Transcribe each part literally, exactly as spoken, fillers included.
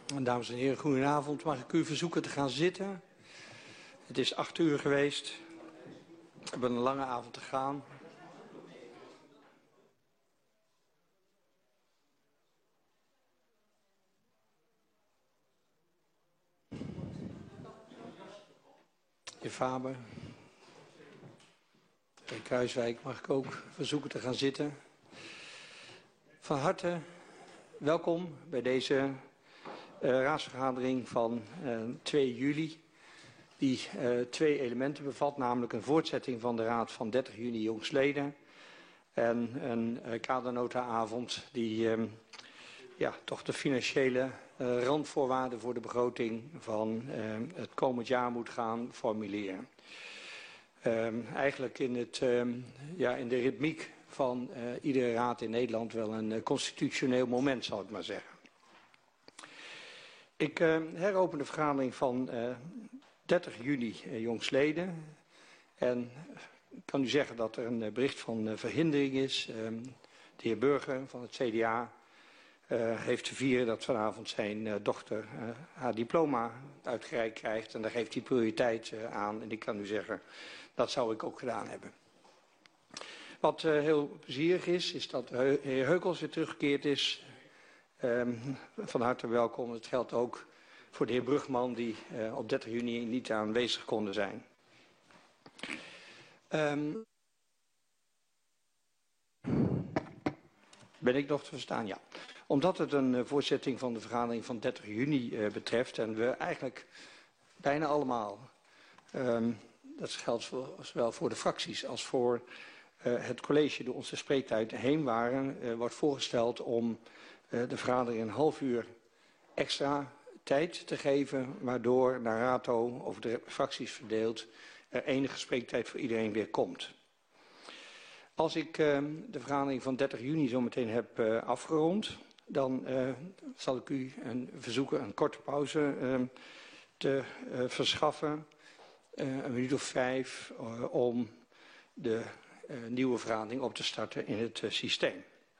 Dames en heren, goedenavond. Mag ik u verzoeken te gaan zitten? Het is acht uur geweest. We hebben een lange avond te gaan. Heer Faber. Heer Kruiswijk, mag ik ook verzoeken te gaan zitten? Van harte welkom bij deze uh, raadsvergadering van uh, twee juli. Die uh, twee elementen bevat, namelijk een voortzetting van de raad van dertig juni jongstleden. En een uh, kadernota-avond die uh, ja, toch de financiële uh, randvoorwaarden voor de begroting van uh, het komend jaar moet gaan formuleren. Uh, eigenlijk in, het, uh, ja, in de ritmiek van uh, iedere raad in Nederland wel een uh, constitutioneel moment, zal ik maar zeggen. Ik uh, heropen de vergadering van uh, dertig juni uh, jongstleden. En ik kan u zeggen dat er een uh, bericht van uh, verhindering is. Uh, de heer Burger van het C D A uh, heeft te vieren dat vanavond zijn uh, dochter uh, haar diploma uitgereikt krijgt. En daar geeft hij prioriteit uh, aan. En ik kan u zeggen, dat zou ik ook gedaan hebben. Wat uh, heel plezierig is, is dat de heer Heukels weer teruggekeerd is. Um, van harte welkom. Het geldt ook voor de heer Brugman die uh, op dertig juni niet aanwezig konden zijn. Um, ben ik nog te verstaan? Ja. Omdat het een uh, voortzetting van de vergadering van dertig juni uh, betreft en we eigenlijk bijna allemaal, um, dat geldt voor, zowel voor de fracties als voor uh, het college door onze spreektijd heen waren, uh, wordt voorgesteld om uh, de vergadering een half uur extra tijd te geven, waardoor naar rato over de fracties verdeeld er enige spreektijd voor iedereen weer komt. Als ik uh, de vergadering van dertig juni zo meteen heb uh, afgerond, dan uh, zal ik u een, verzoeken een korte pauze uh, te uh, verschaffen, uh, een minuut of vijf, uh, om de uh, nieuwe vergadering op te starten in het uh, systeem.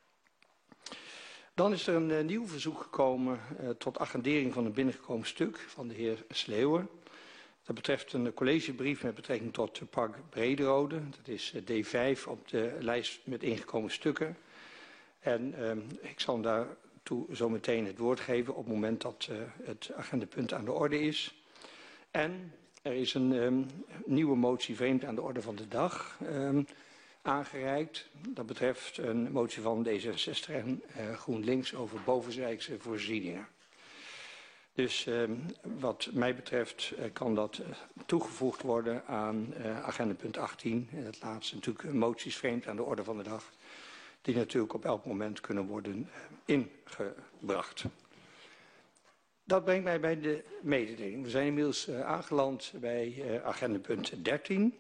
Dan is er een uh, nieuw verzoek gekomen uh, tot agendering van een binnengekomen stuk van de heer Sleeuwen. Dat betreft een collegebrief met betrekking tot het park Brederode. Dat is uh, D vijf op de lijst met ingekomen stukken. En uh, ik zal hem daartoe zo meteen het woord geven op het moment dat uh, het agendapunt aan de orde is. En er is een um, nieuwe motie vreemd aan de orde van de dag um, aangereikt. Dat betreft een motie van D zesenzestig en uh, GroenLinks over bovenzijkse voorzieningen. Dus uh, wat mij betreft uh, kan dat uh, toegevoegd worden aan uh, agendapunt achttien. En het laatste natuurlijk moties vreemd aan de orde van de dag. Die natuurlijk op elk moment kunnen worden uh, ingebracht. Dat brengt mij bij de mededeling. We zijn inmiddels uh, aangeland bij uh, agendapunt dertien.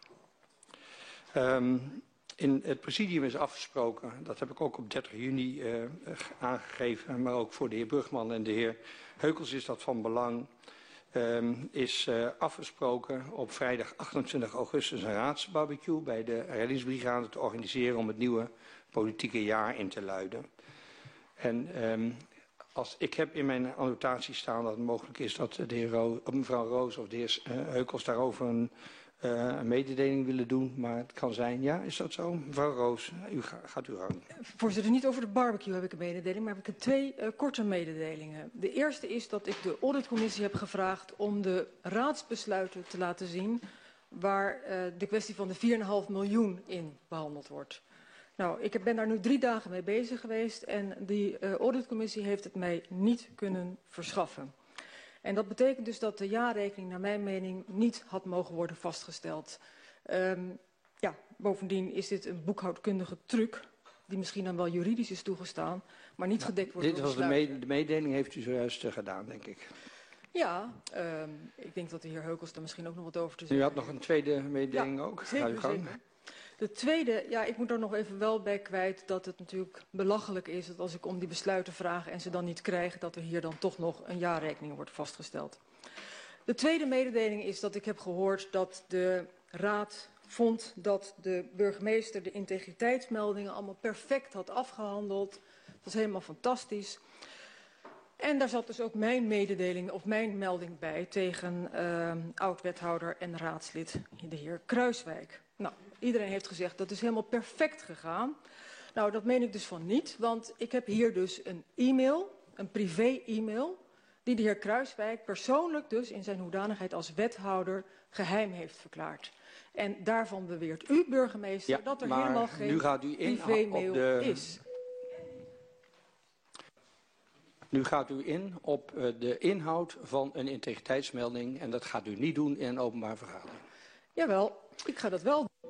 Um, in het presidium is afgesproken, dat heb ik ook op dertig juni uh, aangegeven, maar ook voor de heer Brugman en de heer Heukels is dat van belang, um, is uh, afgesproken op vrijdag achtentwintig augustus een raadsbarbecue bij de reddingsbrigade te organiseren om het nieuwe politieke jaar in te luiden. En um, als, ik heb in mijn annotatie staan dat het mogelijk is dat de heer Ro, mevrouw Roos of de heer uh, Heukels daarover een Uh, een mededeling willen doen, maar het kan zijn. Ja, is dat zo? Mevrouw Roos, u ga, gaat u gang. Voorzitter, niet over de barbecue heb ik een mededeling, maar heb ik twee uh, korte mededelingen. De eerste is dat ik de auditcommissie heb gevraagd om de raadsbesluiten te laten zien waar uh, de kwestie van de vier komma vijf miljoen in behandeld wordt. Nou, ik ben daar nu drie dagen mee bezig geweest en die uh, auditcommissie heeft het mij niet kunnen verschaffen. En dat betekent dus dat de jaarrekening naar mijn mening niet had mogen worden vastgesteld. Um, ja, bovendien is dit een boekhoudkundige truc die misschien dan wel juridisch is toegestaan, maar niet nou, gedekt wordt dit door was de, me de mededeling heeft u zojuist uh, gedaan, denk ik. Ja, um, ik denk dat de heer Heukels daar misschien ook nog wat over te zeggen heeft. U had nog een tweede mededeling ja, ook? Zeker, Ga gang. zeker. De tweede, ja, ik moet er nog even wel bij kwijt dat het natuurlijk belachelijk is dat als ik om die besluiten vraag en ze dan niet krijg, dat er hier dan toch nog een jaarrekening wordt vastgesteld. De tweede mededeling is dat ik heb gehoord dat de raad vond dat de burgemeester de integriteitsmeldingen allemaal perfect had afgehandeld. Dat was helemaal fantastisch. En daar zat dus ook mijn mededeling of mijn melding bij tegen uh, oud-wethouder en raadslid, de heer Kruiswijk. Nou, iedereen heeft gezegd dat is helemaal perfect gegaan. Nou, dat meen ik dus van niet, want ik heb hier dus een e-mail, een privé-e-mail, die de heer Kruiswijk persoonlijk dus in zijn hoedanigheid als wethouder geheim heeft verklaard. En daarvan beweert u, burgemeester, ja, dat er maar helemaal geen nu gaat u in privé-mail op de... is. Nu gaat u in op uh, de inhoud van een integriteitsmelding en dat gaat u niet doen in een openbare vergadering. Jawel, ik ga dat wel doen.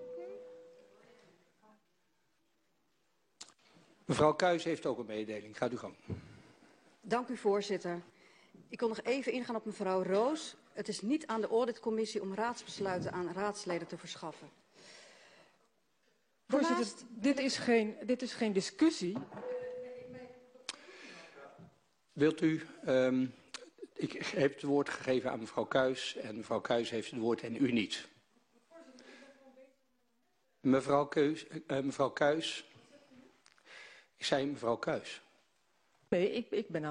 Mevrouw Kuijs heeft ook een mededeling. Gaat u gang. Dank u, voorzitter. Ik wil nog even ingaan op mevrouw Roos. Het is niet aan de auditcommissie om raadsbesluiten aan raadsleden te verschaffen. Voorzitter, Daarnaast... dit, is geen, dit is geen discussie. Wilt u... Um, ik heb het woord gegeven aan mevrouw Kuijs en mevrouw Kuijs heeft het woord en u niet. Mevrouw Kuijs... Uh, mevrouw Kuijs ik zei mevrouw Kuijs. Nee, ik, ik ben aan...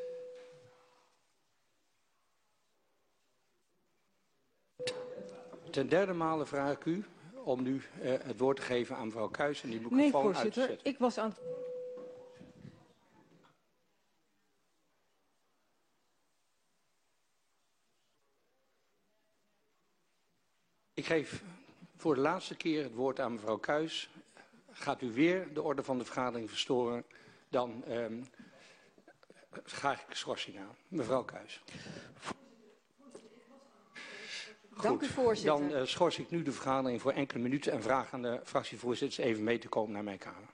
Ten derde male vraag ik u om nu uh, het woord te geven aan mevrouw Kuijs en die microfoon nee, voorzitter, uit te zetten. Ik was aan... Ik geef voor de laatste keer het woord aan mevrouw Kuijs. Gaat u weer de orde van de vergadering verstoren, dan um, ga ik schorsing aan. Mevrouw Kuijs. Goed, dank u, voorzitter. Dan uh, schors ik nu de vergadering voor enkele minuten en vraag aan de fractievoorzitters even mee te komen naar mijn kamer.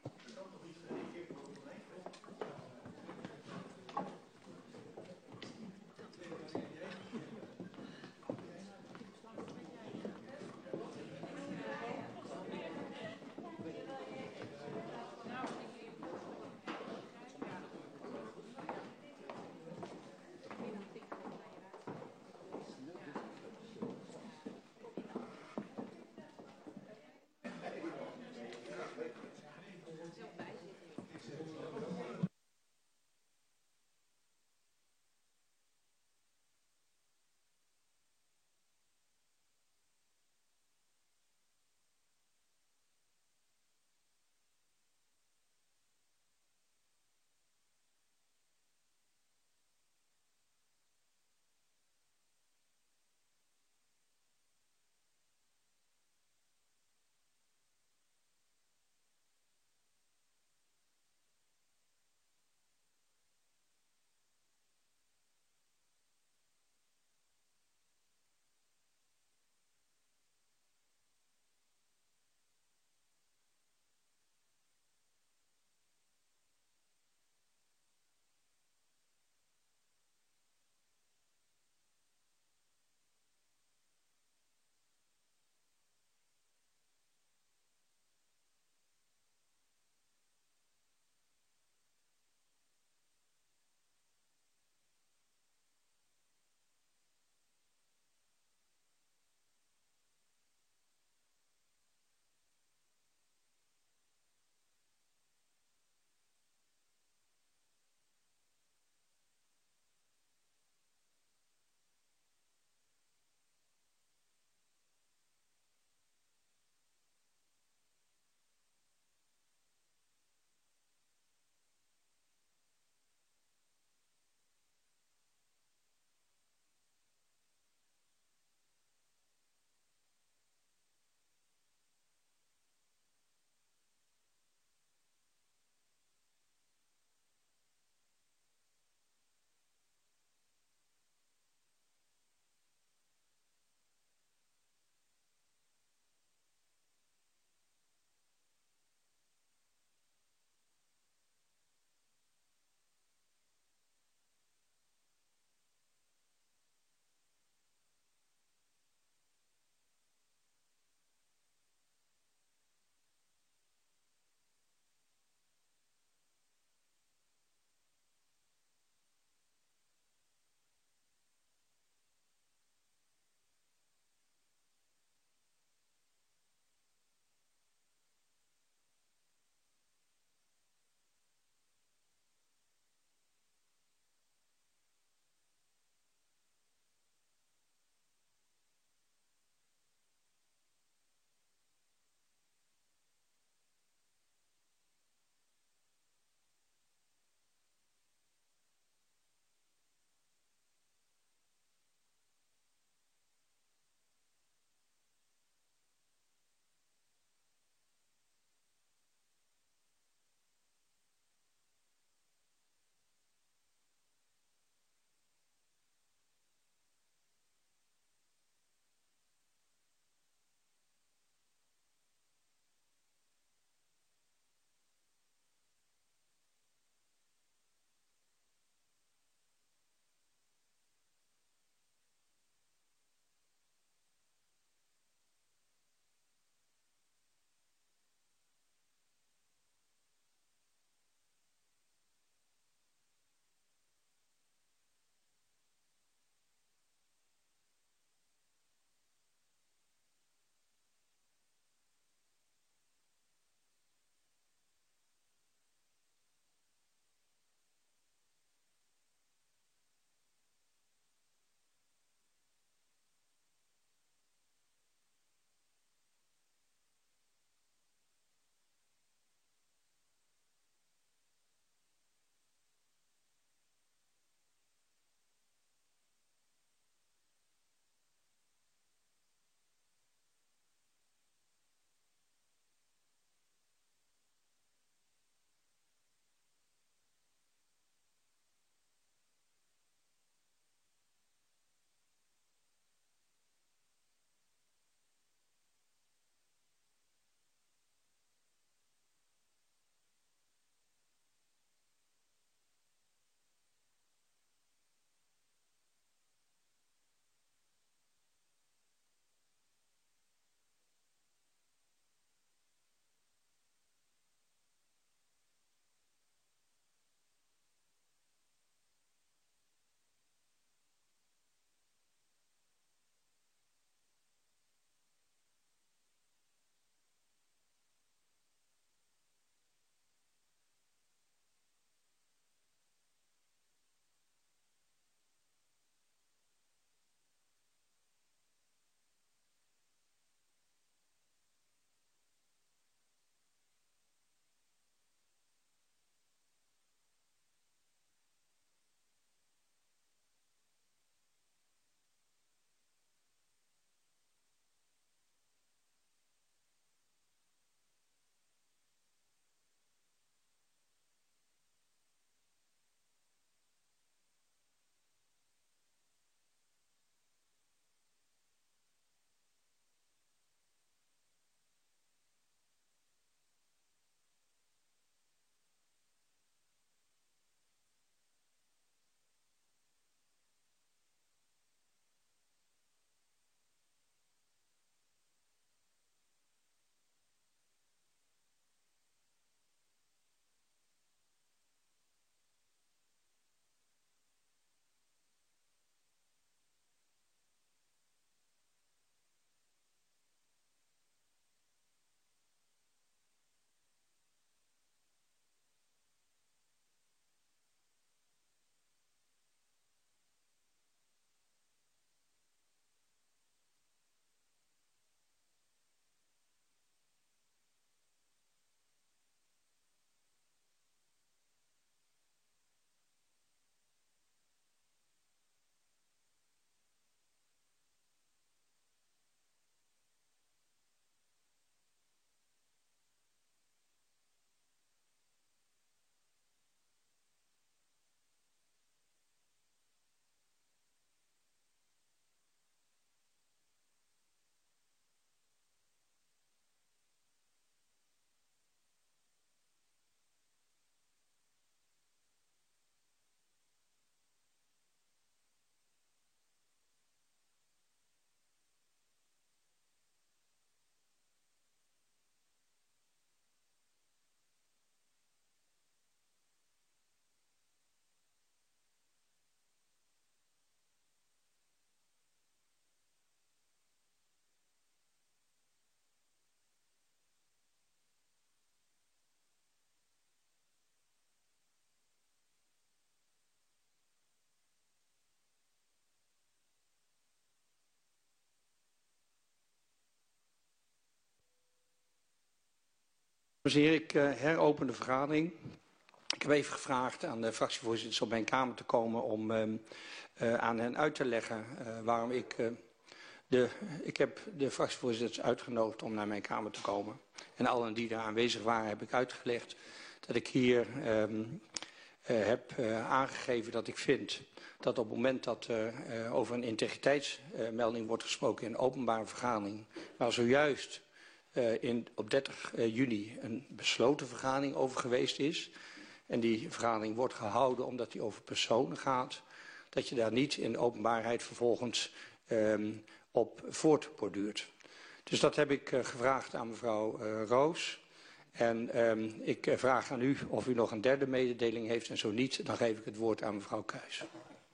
Dames en heren, ik uh, heropen de vergadering. Ik heb even gevraagd aan de fractievoorzitters op mijn kamer te komen om uh, uh, aan hen uit te leggen uh, waarom ik... Uh, de, ik heb de fractievoorzitters uitgenodigd om naar mijn kamer te komen. En allen die daar aanwezig waren heb ik uitgelegd dat ik hier um, uh, heb uh, aangegeven dat ik vind dat op het moment dat er uh, over een integriteitsmelding uh, wordt gesproken in een openbare vergadering, waar zojuist uh, in, op dertig juni een besloten vergadering over geweest is, en die vergadering wordt gehouden omdat die over personen gaat, dat je daar niet in de openbaarheid vervolgens um, op voortborduurt. Dus dat heb ik uh, gevraagd aan mevrouw uh, Roos. En um, ik uh, vraag aan u of u nog een derde mededeling heeft en zo niet, dan geef ik het woord aan mevrouw Kuijs.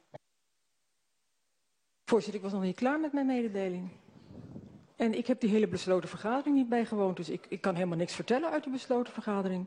Voorzitter, ik was nog niet klaar met mijn mededeling. En ik heb die hele besloten vergadering niet bijgewoond, dus ik, ik kan helemaal niks vertellen uit die besloten vergadering.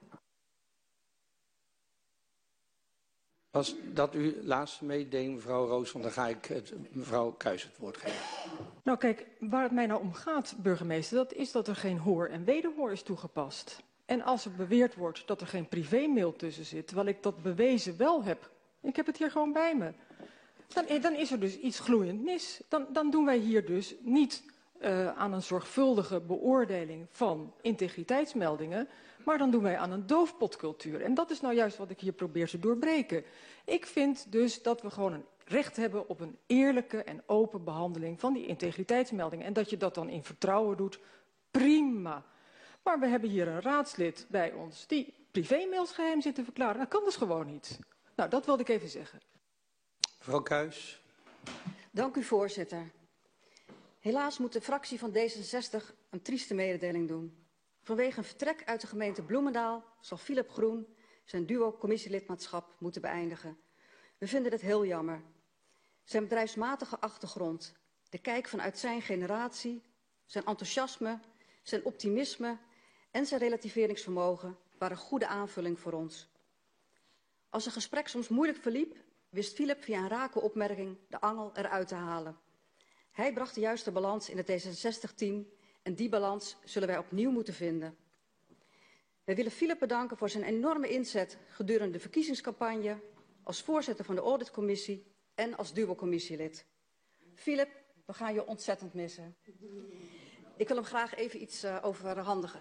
Was dat uw laatste mededeling, mevrouw Roos? Want dan ga ik het, mevrouw Kuijs het woord geven. Nou kijk, waar het mij nou om gaat, burgemeester, dat is dat er geen hoor en wederhoor is toegepast. En als er beweerd wordt dat er geen privémail tussen zit, terwijl ik dat bewezen wel heb, ik heb het hier gewoon bij me, dan, dan is er dus iets gloeiend mis. Dan, dan doen wij hier dus niet uh, aan een zorgvuldige beoordeling van integriteitsmeldingen, maar dan doen wij aan een doofpotcultuur. En dat is nou juist wat ik hier probeer te doorbreken. Ik vind dus dat we gewoon een recht hebben op een eerlijke en open behandeling van die integriteitsmeldingen. En dat je dat dan in vertrouwen doet, prima. Maar we hebben hier een raadslid bij ons die privémails geheim zit te verklaren. Dat kan dus gewoon niet. Nou, dat wilde ik even zeggen. Mevrouw Kuijs. Dank u, voorzitter. Helaas moet de fractie van D zesenzestig een trieste mededeling doen. Vanwege een vertrek uit de gemeente Bloemendaal zal Philip Groen zijn duo-commissielidmaatschap moeten beëindigen. We vinden dit heel jammer. Zijn bedrijfsmatige achtergrond, de kijk vanuit zijn generatie, zijn enthousiasme, zijn optimisme en zijn relativeringsvermogen waren een goede aanvulling voor ons. Als een gesprek soms moeilijk verliep, wist Philip via een rake opmerking de angel eruit te halen. Hij bracht de juiste balans in het D zesenzestig-team en die balans zullen wij opnieuw moeten vinden. Wij willen Philip bedanken voor zijn enorme inzet gedurende de verkiezingscampagne, als voorzitter van de auditcommissie en als duo-commissielid. Philip, we gaan je ontzettend missen. Ik wil hem graag even iets uh, overhandigen.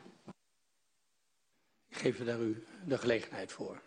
Ik geef er daar u de gelegenheid voor.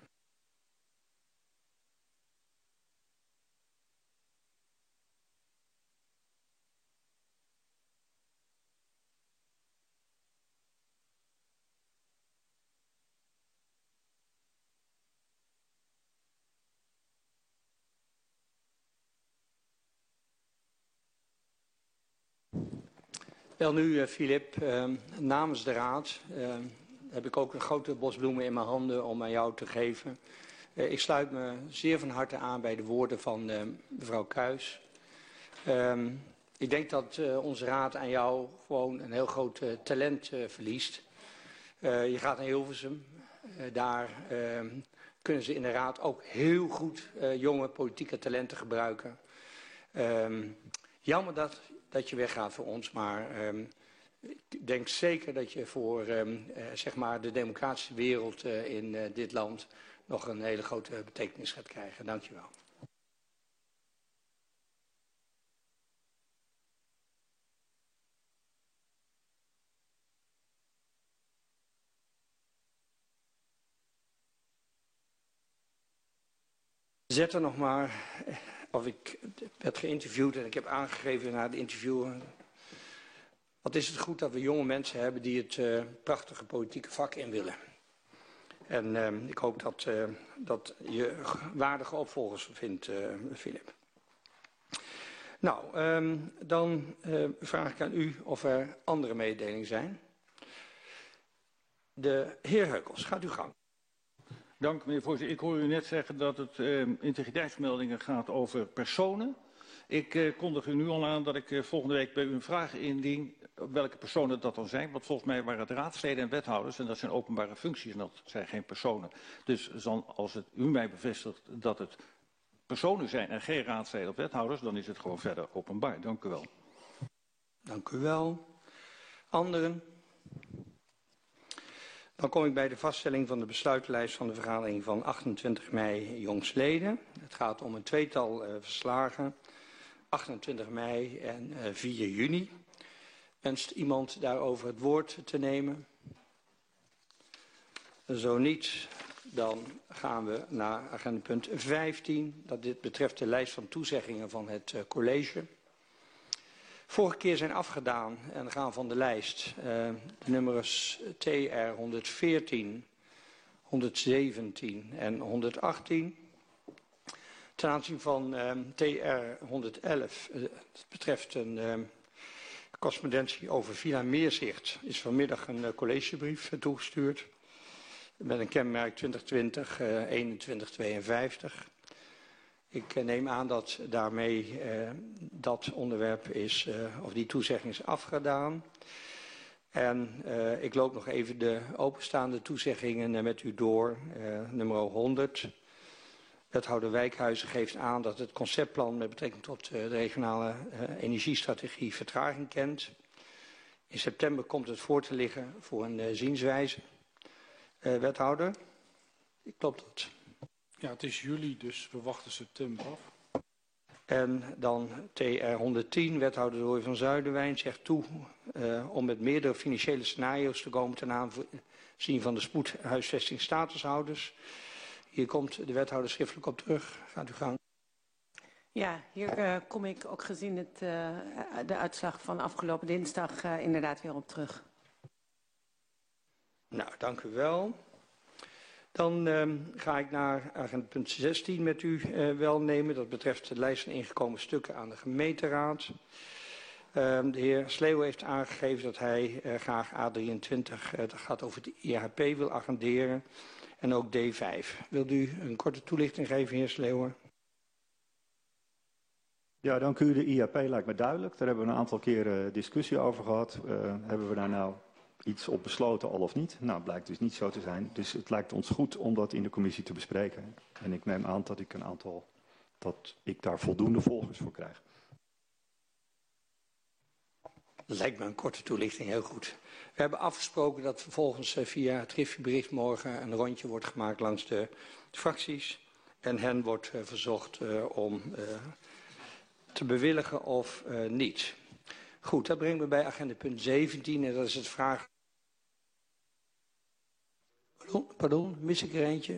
Wel nu, Philip, uh, namens de Raad uh, heb ik ook een grote bos bloemen in mijn handen om aan jou te geven. Uh, ik sluit me zeer van harte aan bij de woorden van uh, mevrouw Kuijs. Uh, ik denk dat uh, onze Raad aan jou gewoon een heel groot uh, talent uh, verliest. Uh, je gaat naar Hilversum. Uh, daar uh, kunnen ze in de Raad ook heel goed uh, jonge politieke talenten gebruiken. Uh, jammer dat... dat je weggaat voor ons, maar um, ik denk zeker dat je voor um, uh, zeg maar de democratische wereld uh, in uh, dit land nog een hele grote betekenis gaat krijgen. Dank je wel. Zet er nog maar, of ik werd geïnterviewd en ik heb aangegeven na het interview. Wat is het goed dat we jonge mensen hebben die het uh, prachtige politieke vak in willen. En uh, ik hoop dat, uh, dat je waardige opvolgers vindt, uh, Philip. Nou, um, dan uh, vraag ik aan u of er andere mededelingen zijn. De heer Heukels, gaat uw gang. Dank, meneer voorzitter. Ik hoor u net zeggen dat het uh, integriteitsmeldingen gaat over personen. Ik uh, kondig u nu al aan dat ik uh, volgende week bij u een vraag indien welke personen dat dan zijn. Want volgens mij waren het raadsleden en wethouders en dat zijn openbare functies en dat zijn geen personen. Dus dan, als het u mij bevestigt dat het personen zijn en geen raadsleden of wethouders, dan is het gewoon verder openbaar. Dank u wel. Dank u wel. Anderen? Dan kom ik bij de vaststelling van de besluitenlijst van de vergadering van achtentwintig mei jongstleden. Het gaat om een tweetal uh, verslagen, achtentwintig mei en uh, vier juni. Wenst iemand daarover het woord te nemen? Zo niet, dan gaan we naar agendapunt vijftien. Dat dit betreft de lijst van toezeggingen van het uh, college. Vorige keer zijn afgedaan en gaan van de lijst uh, de nummers T R honderdveertien, honderdzeventien en honderdachttien. Ten aanzien van uh, T R honderd-elf, uh, het betreft een uh, correspondentie over Villa Meerzicht, is vanmiddag een uh, collegebrief uh, toegestuurd met een kenmerk twintig twintig uh, eenentwintig tweeënvijftig. Ik uh, neem aan dat daarmee uh, dat onderwerp is, uh, of die toezegging is afgedaan. En uh, ik loop nog even de openstaande toezeggingen uh, met u door. Uh, nummer honderd. Wethouder Wijkhuizen geeft aan dat het conceptplan met betrekking tot uh, de regionale uh, energiestrategie vertraging kent. In september komt het voor te liggen voor een uh, zienswijze. Uh, wethouder, klopt dat? Ja, het is juli, dus we wachten september af. En dan T R honderdtien, wethouder Roy van Zuiderwijn zegt toe uh, om met meerdere financiële scenario's te komen ten aanzien van de spoedhuisvestingstatushouders. Hier komt de wethouder schriftelijk op terug. Gaat u gang. Ja, hier uh, kom ik ook gezien het, uh, de uitslag van afgelopen dinsdag uh, inderdaad weer op terug. Nou, dank u wel. Dan uh, ga ik naar agendapunt zestien met u uh, welnemen. Dat betreft de lijst van ingekomen stukken aan de gemeenteraad. Uh, de heer Sleeuw heeft aangegeven dat hij uh, graag A drieëntwintig, uh, dat gaat over het I H P, wil agenderen. En ook D vijf. Wilt u een korte toelichting geven, heer Sleeuwen? Ja, dank u. De I H P lijkt me duidelijk. Daar hebben we een aantal keren discussie over gehad. Uh, hebben we daar nou iets op besloten, al of niet? Nou, blijkt dus niet zo te zijn. Dus het lijkt ons goed om dat in de commissie te bespreken. En ik neem aan dat ik een aantal, dat ik daar voldoende volgers voor krijg. Lijkt me een korte toelichting heel goed. We hebben afgesproken dat vervolgens via het griffebericht morgen een rondje wordt gemaakt langs de fracties. En hen wordt uh, verzocht uh, om uh, te bewilligen of uh, niet. Goed, dat brengt me bij agendapunt zeventien en dat is het vraag... Pardon, pardon, mis ik er eentje?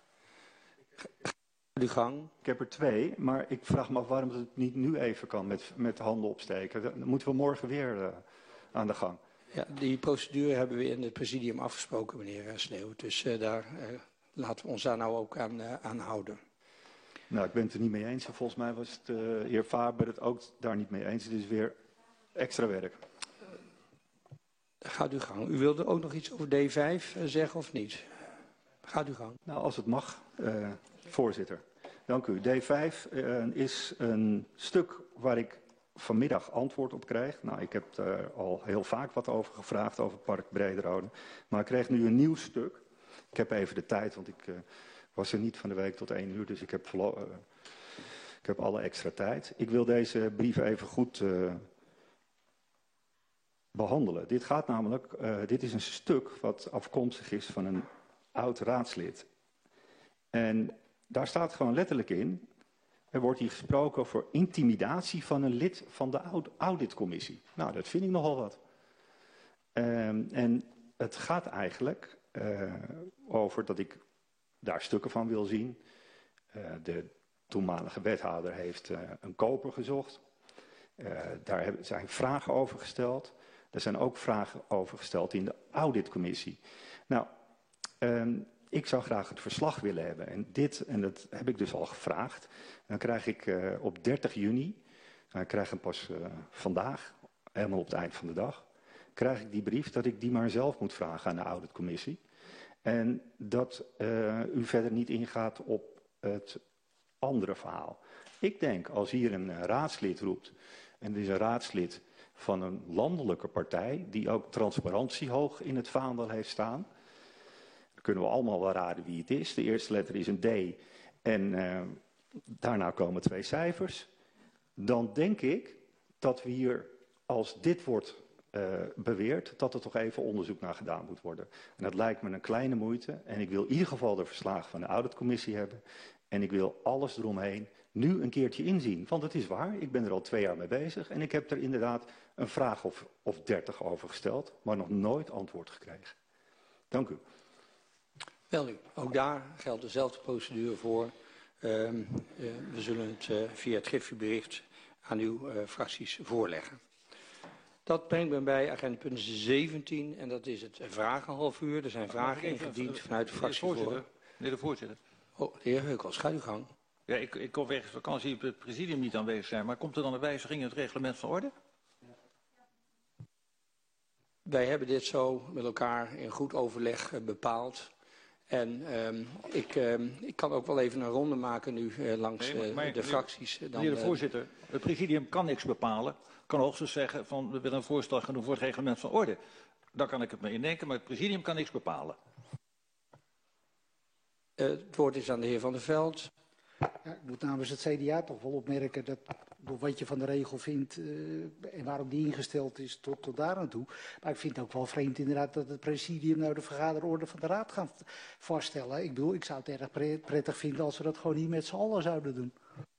De gang. Ik heb er twee, maar ik vraag me af waarom het niet nu even kan met, met handen opsteken. Dan moeten we morgen weer uh, aan de gang. Ja, die procedure hebben we in het presidium afgesproken, meneer Sleeuw. Dus uh, daar, uh, laten we ons daar nou ook aan, uh, aan houden. Nou, ik ben het er niet mee eens. Volgens mij was het, uh, heer Faber het ook daar niet mee eens. Het is weer extra werk. Gaat u gang. U wilde ook nog iets over D vijf uh, zeggen of niet? Gaat u gang. Nou, als het mag, uh, voorzitter. Dank u. D vijf uh, is een stuk waar ik vanmiddag antwoord op krijg. Nou, ik heb er al heel vaak wat over gevraagd, over het Park Brederode. Maar ik kreeg nu een nieuw stuk. Ik heb even de tijd, want ik uh, was er niet van de week tot één uur. Dus ik heb, uh, ik heb alle extra tijd. Ik wil deze brief even goed uh, behandelen. Dit gaat namelijk, uh, dit is een stuk wat afkomstig is van een oud raadslid. En daar staat gewoon letterlijk in, er wordt hier gesproken over intimidatie van een lid van de auditcommissie. Nou, dat vind ik nogal wat. Um, en het gaat eigenlijk uh, over dat ik daar stukken van wil zien. Uh, de toenmalige wethouder heeft uh, een koper gezocht. Uh, daar zijn vragen over gesteld. Er zijn ook vragen over gesteld in de auditcommissie. Nou, um, ik zou graag het verslag willen hebben. En dit, en dat heb ik dus al gevraagd. Dan krijg ik uh, op dertig juni, dan krijg ik hem pas uh, vandaag, helemaal op het eind van de dag, krijg ik die brief dat ik die maar zelf moet vragen aan de auditcommissie. En dat uh, u verder niet ingaat op het andere verhaal. Ik denk, als hier een uh, raadslid roept, en dit is een raadslid van een landelijke partij, die ook transparantie hoog in het vaandel heeft staan, dan kunnen we allemaal wel raden wie het is. De eerste letter is een D en uh, daarna komen twee cijfers. Dan denk ik dat we hier, als dit wordt uh, beweert dat er toch even onderzoek naar gedaan moet worden. En dat lijkt me een kleine moeite. En ik wil in ieder geval de verslagen van de auditcommissie hebben. En ik wil alles eromheen nu een keertje inzien. Want het is waar, ik ben er al twee jaar mee bezig. En ik heb er inderdaad een vraag of, of dertig over gesteld, maar nog nooit antwoord gekregen. Dank u. Wel nu, ook daar geldt dezelfde procedure voor. Uh, uh, we zullen het uh, via het griffie-bericht aan uw uh, fracties voorleggen. Dat brengt me bij agenda punt zeventien en dat is het vragenhalf uur. Er zijn vragen ingediend vanuit de fractie voor. Meneer de voorzitter. Oh, de heer Heukels, ga uw gang. Ja, ik, ik kon wegens vakantie op het presidium niet aanwezig zijn, maar komt er dan een wijziging in het reglement van orde? Wij hebben dit zo met elkaar in goed overleg uh, bepaald. En um, ik, um, ik kan ook wel even een ronde maken nu uh, langs nee, maar, maar, uh, de fracties. Dan, meneer de voorzitter, het presidium kan niks bepalen. Kan hoogstens zeggen van we willen een voorstel gaan doen voor het reglement van orde. Daar kan ik het mee indenken, maar het presidium kan niks bepalen. Uh, het woord is aan de heer Van der Veld. Ja, ik moet namens het C D A toch wel opmerken dat door wat je van de regel vindt uh, en waarom die ingesteld is tot, tot daar aan toe. Maar ik vind het ook wel vreemd inderdaad dat het presidium nou de vergaderorde van de raad gaat vaststellen. Ik bedoel, ik zou het erg prettig vinden als we dat gewoon hier met z'n allen zouden doen.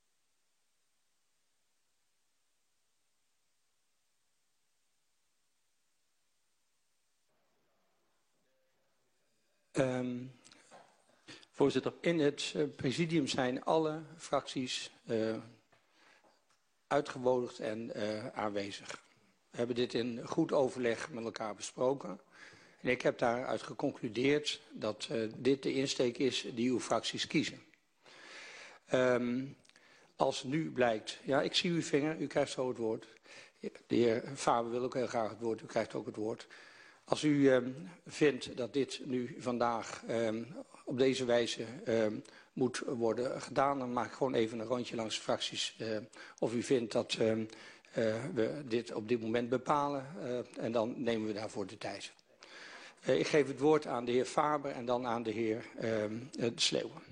Um, voorzitter, in het uh, presidium zijn alle fracties uh, uitgenodigd en uh, aanwezig. We hebben dit in goed overleg met elkaar besproken. En ik heb daaruit geconcludeerd dat uh, dit de insteek is die uw fracties kiezen. Um, als nu blijkt, ja, ik zie uw vinger, u krijgt zo het woord. De heer Faber wil ook heel graag het woord, u krijgt ook het woord. Als u um, vindt dat dit nu vandaag um, op deze wijze um, moet worden gedaan, dan maak ik gewoon even een rondje langs de fracties. Uh, of u vindt dat um, uh, we dit op dit moment bepalen uh, en dan nemen we daarvoor de tijd. Uh, ik geef het woord aan de heer Faber en dan aan de heer um, uh, De Sleeuwen.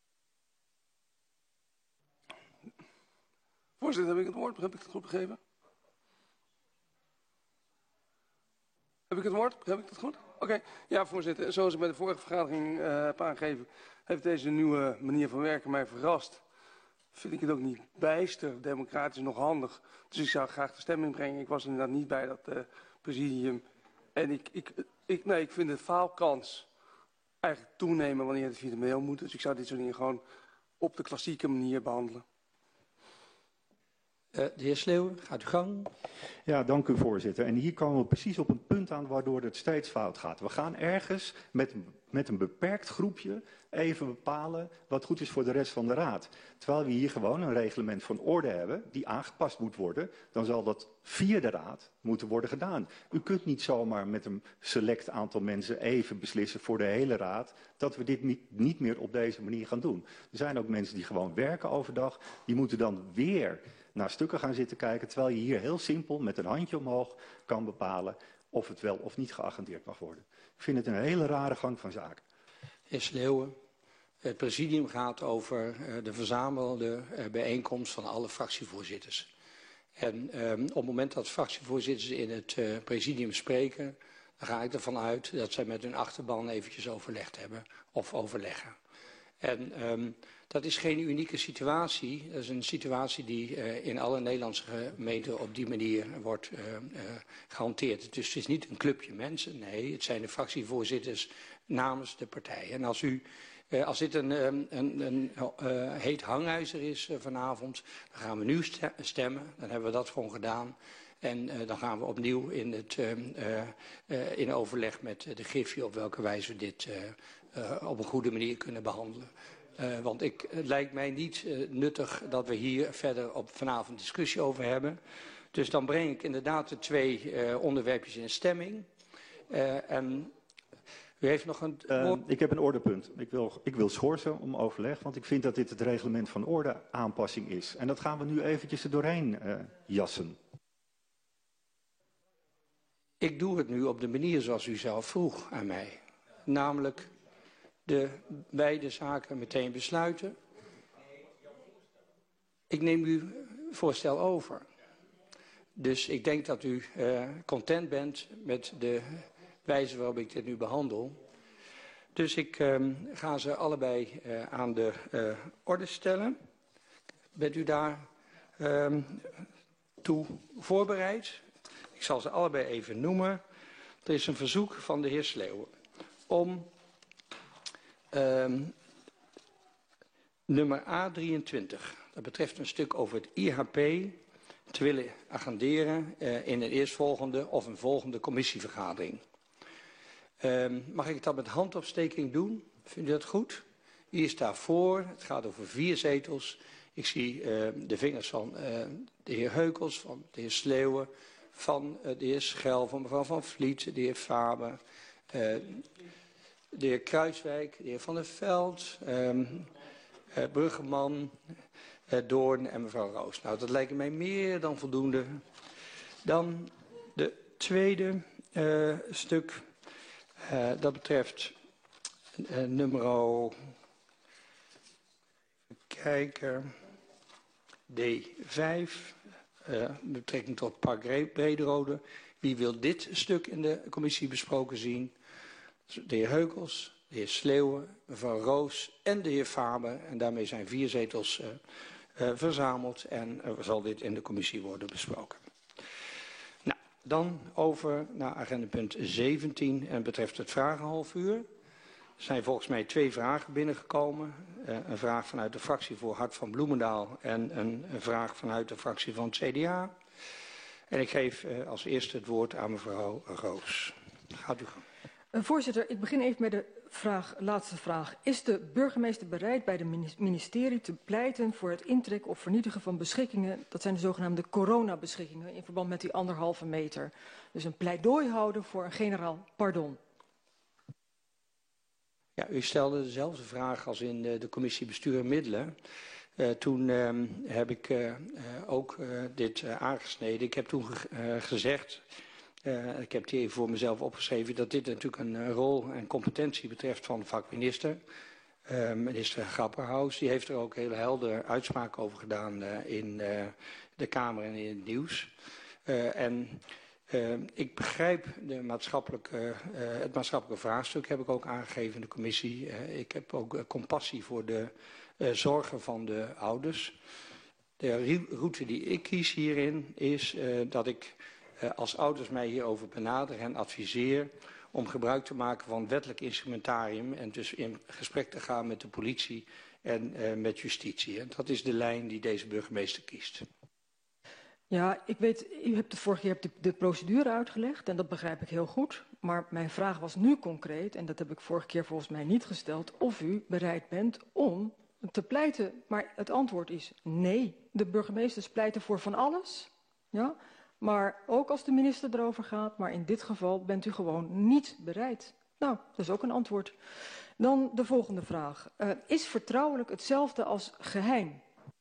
Voorzitter, heb ik het woord? Heb ik het goed begrepen? Heb ik het woord? Heb ik dat goed? Oké. Okay. Ja, voorzitter. Zoals ik bij de vorige vergadering uh, heb aangegeven, heeft deze nieuwe manier van werken mij verrast. Vind ik het ook niet bijster democratisch nog handig. Dus ik zou graag de stemming brengen. Ik was inderdaad niet bij dat uh, presidium. En ik, ik, ik, nee, ik vind de faalkans eigenlijk toenemen wanneer het via de mail moet. Dus ik zou dit soort dingen gewoon op de klassieke manier behandelen. Uh, de heer Sleeuwen, gaat uw gang. Ja, dank u voorzitter. En hier komen we precies op een punt aan waardoor het steeds fout gaat. We gaan ergens met, met een beperkt groepje even bepalen wat goed is voor de rest van de raad. Terwijl we hier gewoon een reglement van orde hebben die aangepast moet worden, dan zal dat via de raad moeten worden gedaan. U kunt niet zomaar met een select aantal mensen even beslissen voor de hele raad dat we dit niet, niet meer op deze manier gaan doen. Er zijn ook mensen die gewoon werken overdag, die moeten dan weer naar stukken gaan zitten kijken, terwijl je hier heel simpel met een handje omhoog kan bepalen of het wel of niet geagendeerd mag worden. Ik vind het een hele rare gang van zaken. Heer Sleeuwen, het presidium gaat over uh, de verzamelde uh, bijeenkomst van alle fractievoorzitters. En um, op het moment dat fractievoorzitters in het uh, presidium spreken, dan ga ik ervan uit dat zij met hun achterban eventjes overlegd hebben of overleggen. En um, dat is geen unieke situatie. Dat is een situatie die uh, in alle Nederlandse gemeenten op die manier wordt uh, uh, gehanteerd. Dus het is niet een clubje mensen. Nee, het zijn de fractievoorzitters namens de partij. En als, u, uh, als dit een, een, een, een uh, heet hangijzer is uh, vanavond, dan gaan we nu stemmen. Dan hebben we dat gewoon gedaan. En uh, dan gaan we opnieuw in, het, uh, uh, uh, in overleg met de Griffie op welke wijze we dit uh, uh, op een goede manier kunnen behandelen. Uh, want ik, het lijkt mij niet uh, nuttig dat we hier verder op vanavond discussie over hebben. Dus dan breng ik inderdaad de twee uh, onderwerpjes in stemming. Uh, en u heeft nog een... Uh, ik heb een ordepunt. Ik wil, ik wil schorsen om overleg, want ik vind dat dit het reglement van orde aanpassing is. En dat gaan we nu eventjes er doorheen uh, jassen. Ik doe het nu op de manier zoals u zelf vroeg aan mij. Namelijk de beide zaken meteen besluiten. Ik neem uw voorstel over. dus ik denk dat u uh, content bent met de wijze waarop ik dit nu behandel. Dus ik uh, ga ze allebei uh, aan de uh, orde stellen. Bent u daar uh, toe voorbereid? Ik zal ze allebei even noemen. Er is een verzoek van de heer Sleeuwen om uh, nummer A drieëntwintig. Dat betreft een stuk over het I H P te willen agenderen uh, in een eerstvolgende of een volgende commissievergadering. Uh, mag ik dat met handopsteking doen? Vindt u dat goed? Wie is daarvoor? Het gaat over vier zetels. Ik zie uh, de vingers van uh, de heer Heukels, van de heer Sleeuwen, van uh, de heer Schel, van mevrouw Van Vliet, de heer Faber, uh, de heer Kruiswijk, de heer Van der Veld, um, uh, Bruggeman, uh, Doorn en mevrouw Roos. Nou, dat lijkt mij meer dan voldoende. Dan de tweede uh, stuk, uh, dat betreft uh, nummer, even kijken, D vijf. Uh, betrekking tot Park Brederode. Wie wil dit stuk in de commissie besproken zien? De heer Heukels, de heer Sleeuwen, mevrouw Roos en de heer Faber. En daarmee zijn vier zetels uh, uh, verzameld en uh, zal dit in de commissie worden besproken. Nou, dan over naar agenda punt zeventien en betreft het vragenhalfuur. Er zijn volgens mij twee vragen binnengekomen. Uh, een vraag vanuit de fractie voor Hart van Bloemendaal en een, een vraag vanuit de fractie van het C D A. En ik geef uh, als eerste het woord aan mevrouw Roos. Gaat u gang. Uh, voorzitter, ik begin even met de vraag, laatste vraag. Is de burgemeester bereid bij de ministerie te pleiten voor het intrekken of vernietigen van beschikkingen? Dat zijn de zogenaamde coronabeschikkingen in verband met die anderhalve meter. Dus een pleidooi houden voor een generaal pardon. Ja, u stelde dezelfde vraag als in de, de commissie Bestuur en Middelen. Uh, toen uh, heb ik uh, uh, ook uh, dit uh, aangesneden. Ik heb toen ge uh, gezegd, uh, ik heb het hier voor mezelf opgeschreven, dat dit natuurlijk een uh, rol en competentie betreft van de vakminister. Uh, minister Grapperhaus, die heeft er ook hele helder uitspraken over gedaan uh, in uh, de Kamer en in het nieuws. Uh, en... Uh, ik begrijp de maatschappelijke, uh, het maatschappelijke vraagstuk, heb ik ook aangegeven in de commissie. Uh, ik heb ook uh, compassie voor de uh, zorgen van de ouders. De route die ik kies hierin is uh, dat ik uh, als ouders mij hierover benader en adviseer om gebruik te maken van wettelijk instrumentarium en dus in gesprek te gaan met de politie en uh, met justitie. En dat is de lijn die deze burgemeester kiest. Ja, ik weet, u hebt de vorige keer de, de procedure uitgelegd en dat begrijp ik heel goed. Maar mijn vraag was nu concreet, en dat heb ik vorige keer volgens mij niet gesteld, of u bereid bent om te pleiten. Maar het antwoord is nee. De burgemeesters pleiten voor van alles. Ja? Maar ook als de minister erover gaat, maar in dit geval bent u gewoon niet bereid. Nou, dat is ook een antwoord. Dan de volgende vraag. Uh, is vertrouwelijk hetzelfde als geheim?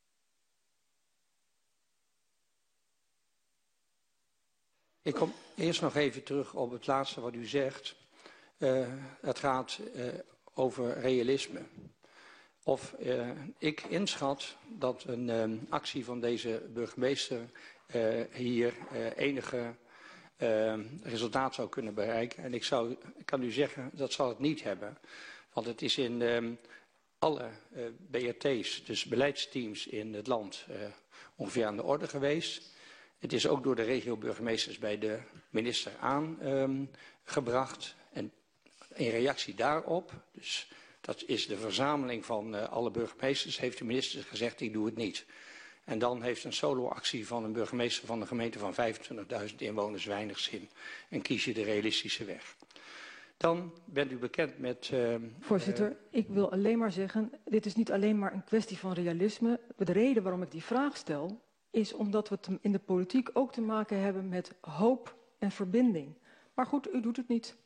Ik kom eerst nog even terug op het laatste wat u zegt. Uh, het gaat uh, over realisme. Of uh, ik inschat dat een uh, actie van deze burgemeester uh, hier uh, enige uh, resultaat zou kunnen bereiken. En ik, zou, ik kan u zeggen, dat zal het niet hebben. Want het is in uh, alle uh, B R T's, dus beleidsteams in het land, uh, ongeveer aan de orde geweest. Het is ook door de regio-burgemeesters bij de minister aangebracht. Um, en in reactie daarop, dus dat is de verzameling van uh, alle burgemeesters, heeft de minister gezegd, ik doe het niet. En dan heeft een solo-actie van een burgemeester van een gemeente van vijfentwintigduizend inwoners weinig zin. En kies je de realistische weg. Dan bent u bekend met... Uh, Voorzitter, uh, ik wil alleen maar zeggen, dit is niet alleen maar een kwestie van realisme. De reden waarom ik die vraag stel, is omdat we het in de politiek ook te maken hebben met hoop en verbinding. Maar goed, u doet het niet.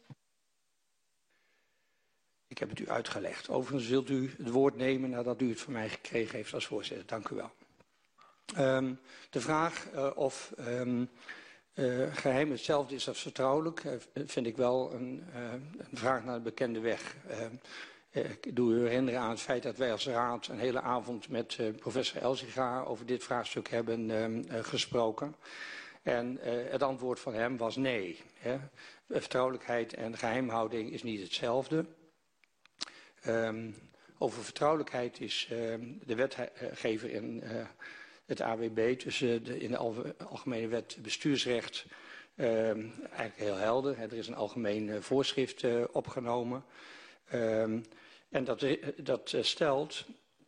Ik heb het u uitgelegd. Overigens zult u het woord nemen nadat u het van mij gekregen heeft als voorzitter. Dank u wel. Um, de vraag uh, of um, uh, geheim hetzelfde is als vertrouwelijk, uh, vind ik wel een, uh, een vraag naar de bekende weg. Uh, Ik doe u herinneren aan het feit dat wij als raad een hele avond met uh, professor Elzinga over dit vraagstuk hebben uh, uh, gesproken. En uh, het antwoord van hem was nee. Hè. Vertrouwelijkheid en geheimhouding is niet hetzelfde. Um, over vertrouwelijkheid is uh, de wetgever in uh, het A W B, dus uh, de, in de Algemene Wet Bestuursrecht, uh, eigenlijk heel helder. Hè. Er is een algemeen uh, voorschrift uh, opgenomen. Um, en dat, dat uh, stelt,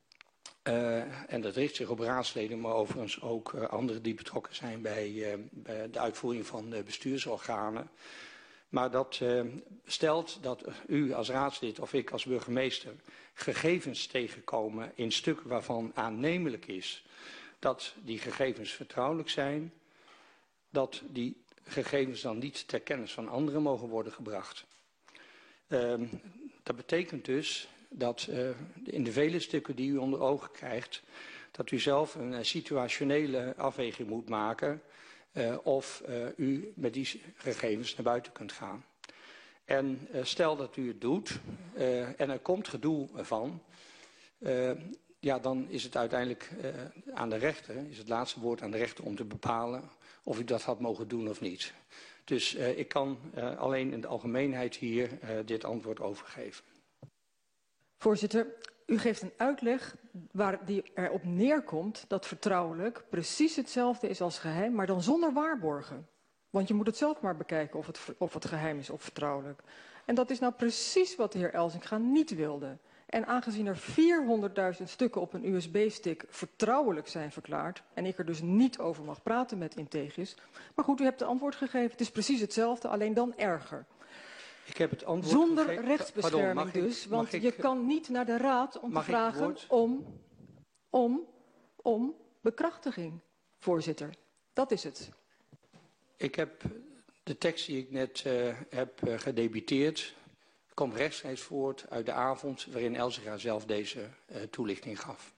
uh, en dat richt zich op raadsleden, maar overigens ook uh, anderen die betrokken zijn bij, uh, bij de uitvoering van uh, bestuursorganen. Maar dat uh, stelt dat u als raadslid of ik als burgemeester gegevens tegenkomen in stukken waarvan aannemelijk is dat die gegevens vertrouwelijk zijn, dat die gegevens dan niet ter kennis van anderen mogen worden gebracht. Uh, dat betekent dus dat uh, in de vele stukken die u onder ogen krijgt, dat u zelf een uh, situationele afweging moet maken uh, of uh, u met die gegevens naar buiten kunt gaan. En uh, stel dat u het doet uh, en er komt gedoe van, uh, ja, dan is het uiteindelijk uh, aan de rechter, is het laatste woord aan de rechter om te bepalen of u dat had mogen doen of niet. Dus uh, ik kan uh, alleen in de algemeenheid hier uh, dit antwoord overgeven. Voorzitter, u geeft een uitleg waar die erop neerkomt dat vertrouwelijk precies hetzelfde is als geheim, maar dan zonder waarborgen. Want je moet het zelf maar bekijken of het, of het geheim is of vertrouwelijk. En dat is nou precies wat de heer Elsinga niet wilde. En aangezien er vierhonderdduizend stukken op een U S B-stick vertrouwelijk zijn verklaard, en ik er dus niet over mag praten met Integris, maar goed, u hebt het antwoord gegeven, het is precies hetzelfde, alleen dan erger. Ik heb het antwoord Zonder gegeven. rechtsbescherming Pardon, dus, ik, want ik, je kan niet naar de raad om te vragen om, om, om bekrachtiging, voorzitter. Dat is het. Ik heb de tekst die ik net uh, heb uh, gedebiteerd, komt rechtstreeks voort uit de avond waarin Elsinga zelf deze uh, toelichting gaf.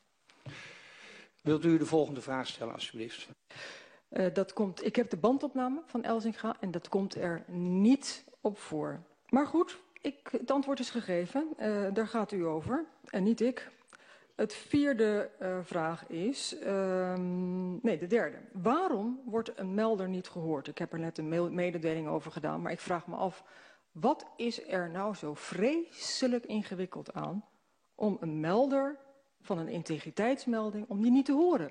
Wilt u de volgende vraag stellen, alsjeblieft? Uh, dat komt, ik heb de bandopname van Elsinga en dat komt er niet op voor. Maar goed, ik, het antwoord is gegeven. Uh, daar gaat u over en niet ik. Het vierde uh, vraag is, uh, nee de derde. Waarom wordt een melder niet gehoord? Ik heb er net een mededeling over gedaan, maar ik vraag me af, wat is er nou zo vreselijk ingewikkeld aan om een melder van een integriteitsmelding, om die niet te horen?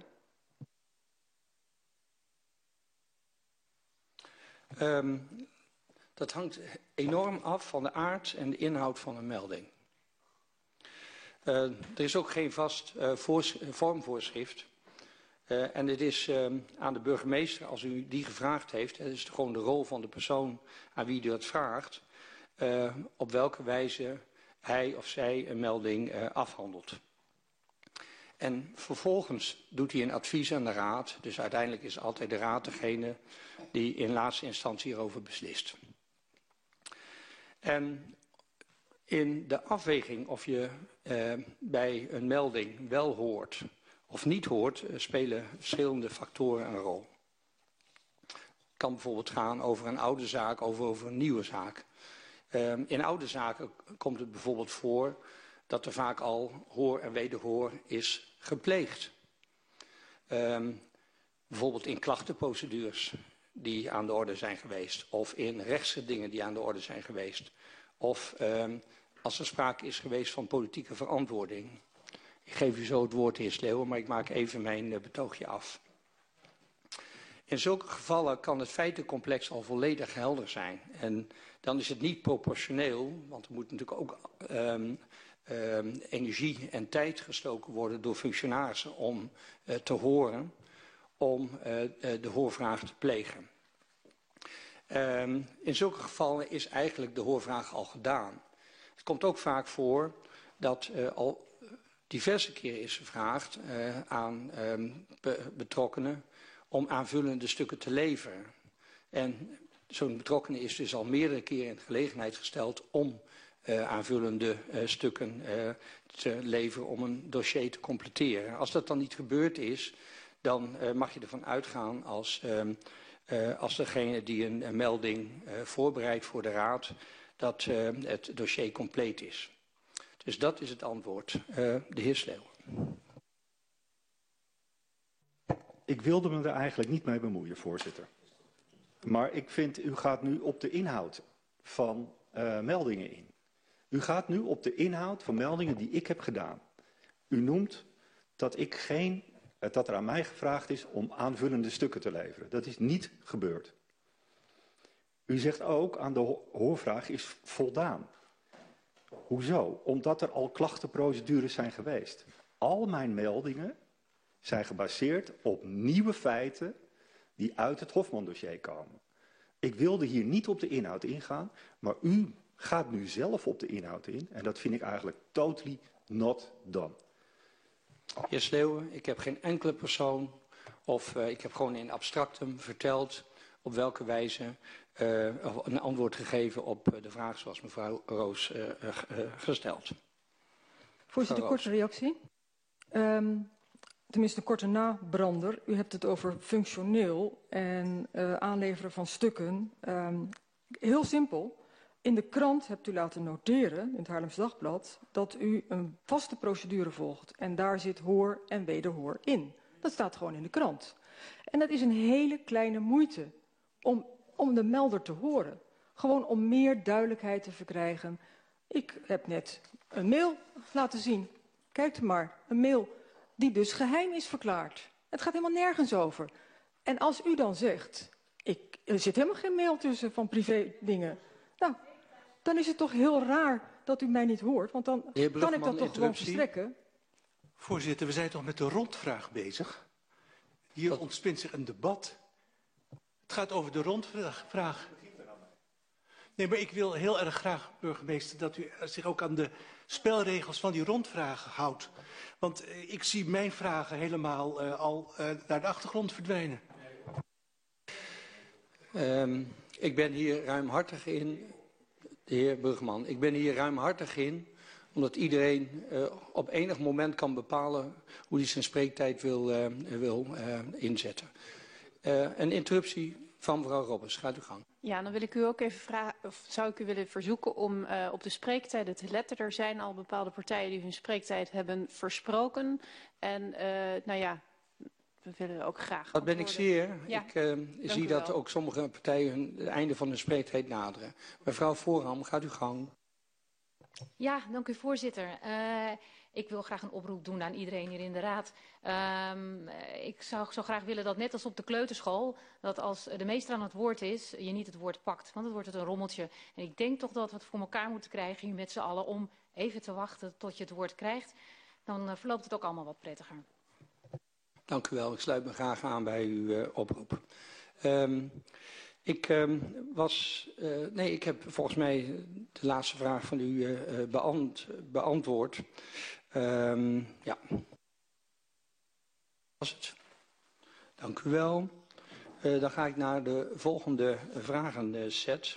Um, dat hangt enorm af van de aard en de inhoud van een melding. Uh, er is ook geen vast uh, vormvoorschrift. Uh, en het is uh, aan de burgemeester, als u die gevraagd heeft, het is gewoon de rol van de persoon aan wie u dat vraagt, uh, op welke wijze hij of zij een melding uh, afhandelt. En vervolgens doet hij een advies aan de raad, dus uiteindelijk is altijd de raad degene die in laatste instantie hierover beslist. En in de afweging of je uh, bij een melding wel hoort of niet hoort, uh, spelen verschillende factoren een rol. Het kan bijvoorbeeld gaan over een oude zaak of over een nieuwe zaak. Uh, in oude zaken komt het bijvoorbeeld voor dat er vaak al hoor en wederhoor is gepleegd. Uh, bijvoorbeeld in klachtenprocedures die aan de orde zijn geweest, of in rechtsgedingen die aan de orde zijn geweest, of uh, als er sprake is geweest van politieke verantwoording. Ik geef u zo het woord, heer Sleeuwen, maar ik maak even mijn uh, betoogje af. In zulke gevallen kan het feitencomplex al volledig helder zijn. En dan is het niet proportioneel, want er moet natuurlijk ook um, um, energie en tijd gestoken worden door functionarissen om uh, te horen, om uh, de hoorvraag te plegen. Um, in zulke gevallen is eigenlijk de hoorvraag al gedaan. Het komt ook vaak voor dat uh, al diverse keren is gevraagd uh, aan um, be betrokkenen om aanvullende stukken te leveren. En zo'n betrokkenen is dus al meerdere keren in de gelegenheid gesteld om uh, aanvullende uh, stukken uh, te leveren om een dossier te completeren. Als dat dan niet gebeurd is, dan uh, mag je ervan uitgaan als, uh, uh, als degene die een, een melding uh, voorbereidt voor de raad, dat uh, het dossier compleet is. Dus dat is het antwoord. Uh, de heer Sleeuwen. Ik wilde me er eigenlijk niet mee bemoeien, voorzitter. Maar ik vind, u gaat nu op de inhoud van uh, meldingen in. U gaat nu op de inhoud van meldingen die ik heb gedaan. U noemt dat, ik geen, dat er aan mij gevraagd is om aanvullende stukken te leveren. Dat is niet gebeurd. U zegt ook aan de hoorvraag is voldaan. Hoezo? Omdat er al klachtenprocedures zijn geweest. Al mijn meldingen zijn gebaseerd op nieuwe feiten die uit het Hofman-dossier komen. Ik wilde hier niet op de inhoud ingaan, maar u gaat nu zelf op de inhoud in. En dat vind ik eigenlijk totally not done. Heer Sleeuwen, ik heb geen enkele persoon of uh, ik heb gewoon in abstractum verteld op welke wijze uh, een antwoord gegeven op uh, de vraag zoals mevrouw Roos uh, uh, gesteld. Voorzitter, korte reactie. Um, tenminste een korte nabrander. U hebt het over functioneel en uh, aanleveren van stukken. Um, heel simpel. In de krant hebt u laten noteren, in het Haarlems Dagblad, dat u een vaste procedure volgt. En daar zit hoor en wederhoor in. Dat staat gewoon in de krant. En dat is een hele kleine moeite om, om de melder te horen. Gewoon om meer duidelijkheid te verkrijgen. Ik heb net een mail laten zien. Kijkt u maar, een mail die dus geheim is verklaard. Het gaat helemaal nergens over. En als u dan zegt, ik, er zit helemaal geen mail tussen van privé dingen. Nou, dan is het toch heel raar dat u mij niet hoort, want dan kan ik dat toch gewoon verstrekken. Voorzitter, we zijn toch met de rondvraag bezig? Hier dat... ontspint zich een debat. Het gaat over de rondvraag. Nee, maar ik wil heel erg graag, burgemeester, dat u zich ook aan de spelregels van die rondvragen houdt. Want uh, ik zie mijn vragen helemaal uh, al uh, naar de achtergrond verdwijnen. Um, ik ben hier ruimhartig in, de heer Brugman, ik ben hier ruimhartig in, omdat iedereen uh, op enig moment kan bepalen hoe hij zijn spreektijd wil, uh, wil uh, inzetten. Uh, een interruptie van mevrouw Robbers, gaat u gang. Ja, dan wil ik u ook even vragen, of zou ik u willen verzoeken om uh, op de spreektijden te letten. Er zijn al bepaalde partijen die hun spreektijd hebben versproken. En uh, nou ja, we willen ook graag Dat ben ik zeer. Ja, ik uh, zie dat ook sommige partijen hun, het einde van hun spreektijd naderen. Mevrouw Voorham, gaat u gang. Ja, dank u voorzitter. Uh, ik wil graag een oproep doen aan iedereen hier in de raad. Um, ik zou zo graag willen dat net als op de kleuterschool, dat als de meester aan het woord is, je niet het woord pakt. Want dan wordt het een rommeltje. En ik denk toch dat we het voor elkaar moeten krijgen hier met z'n allen om even te wachten tot je het woord krijgt. Dan uh, verloopt het ook allemaal wat prettiger. Dank u wel. Ik sluit me graag aan bij uw uh, oproep. Um, ik um, was, uh, nee, ik heb volgens mij de laatste vraag van u uh, beant, beantwoord. Um, ja. Was het? Dank u wel. Uh, dan ga ik naar de volgende vragenset.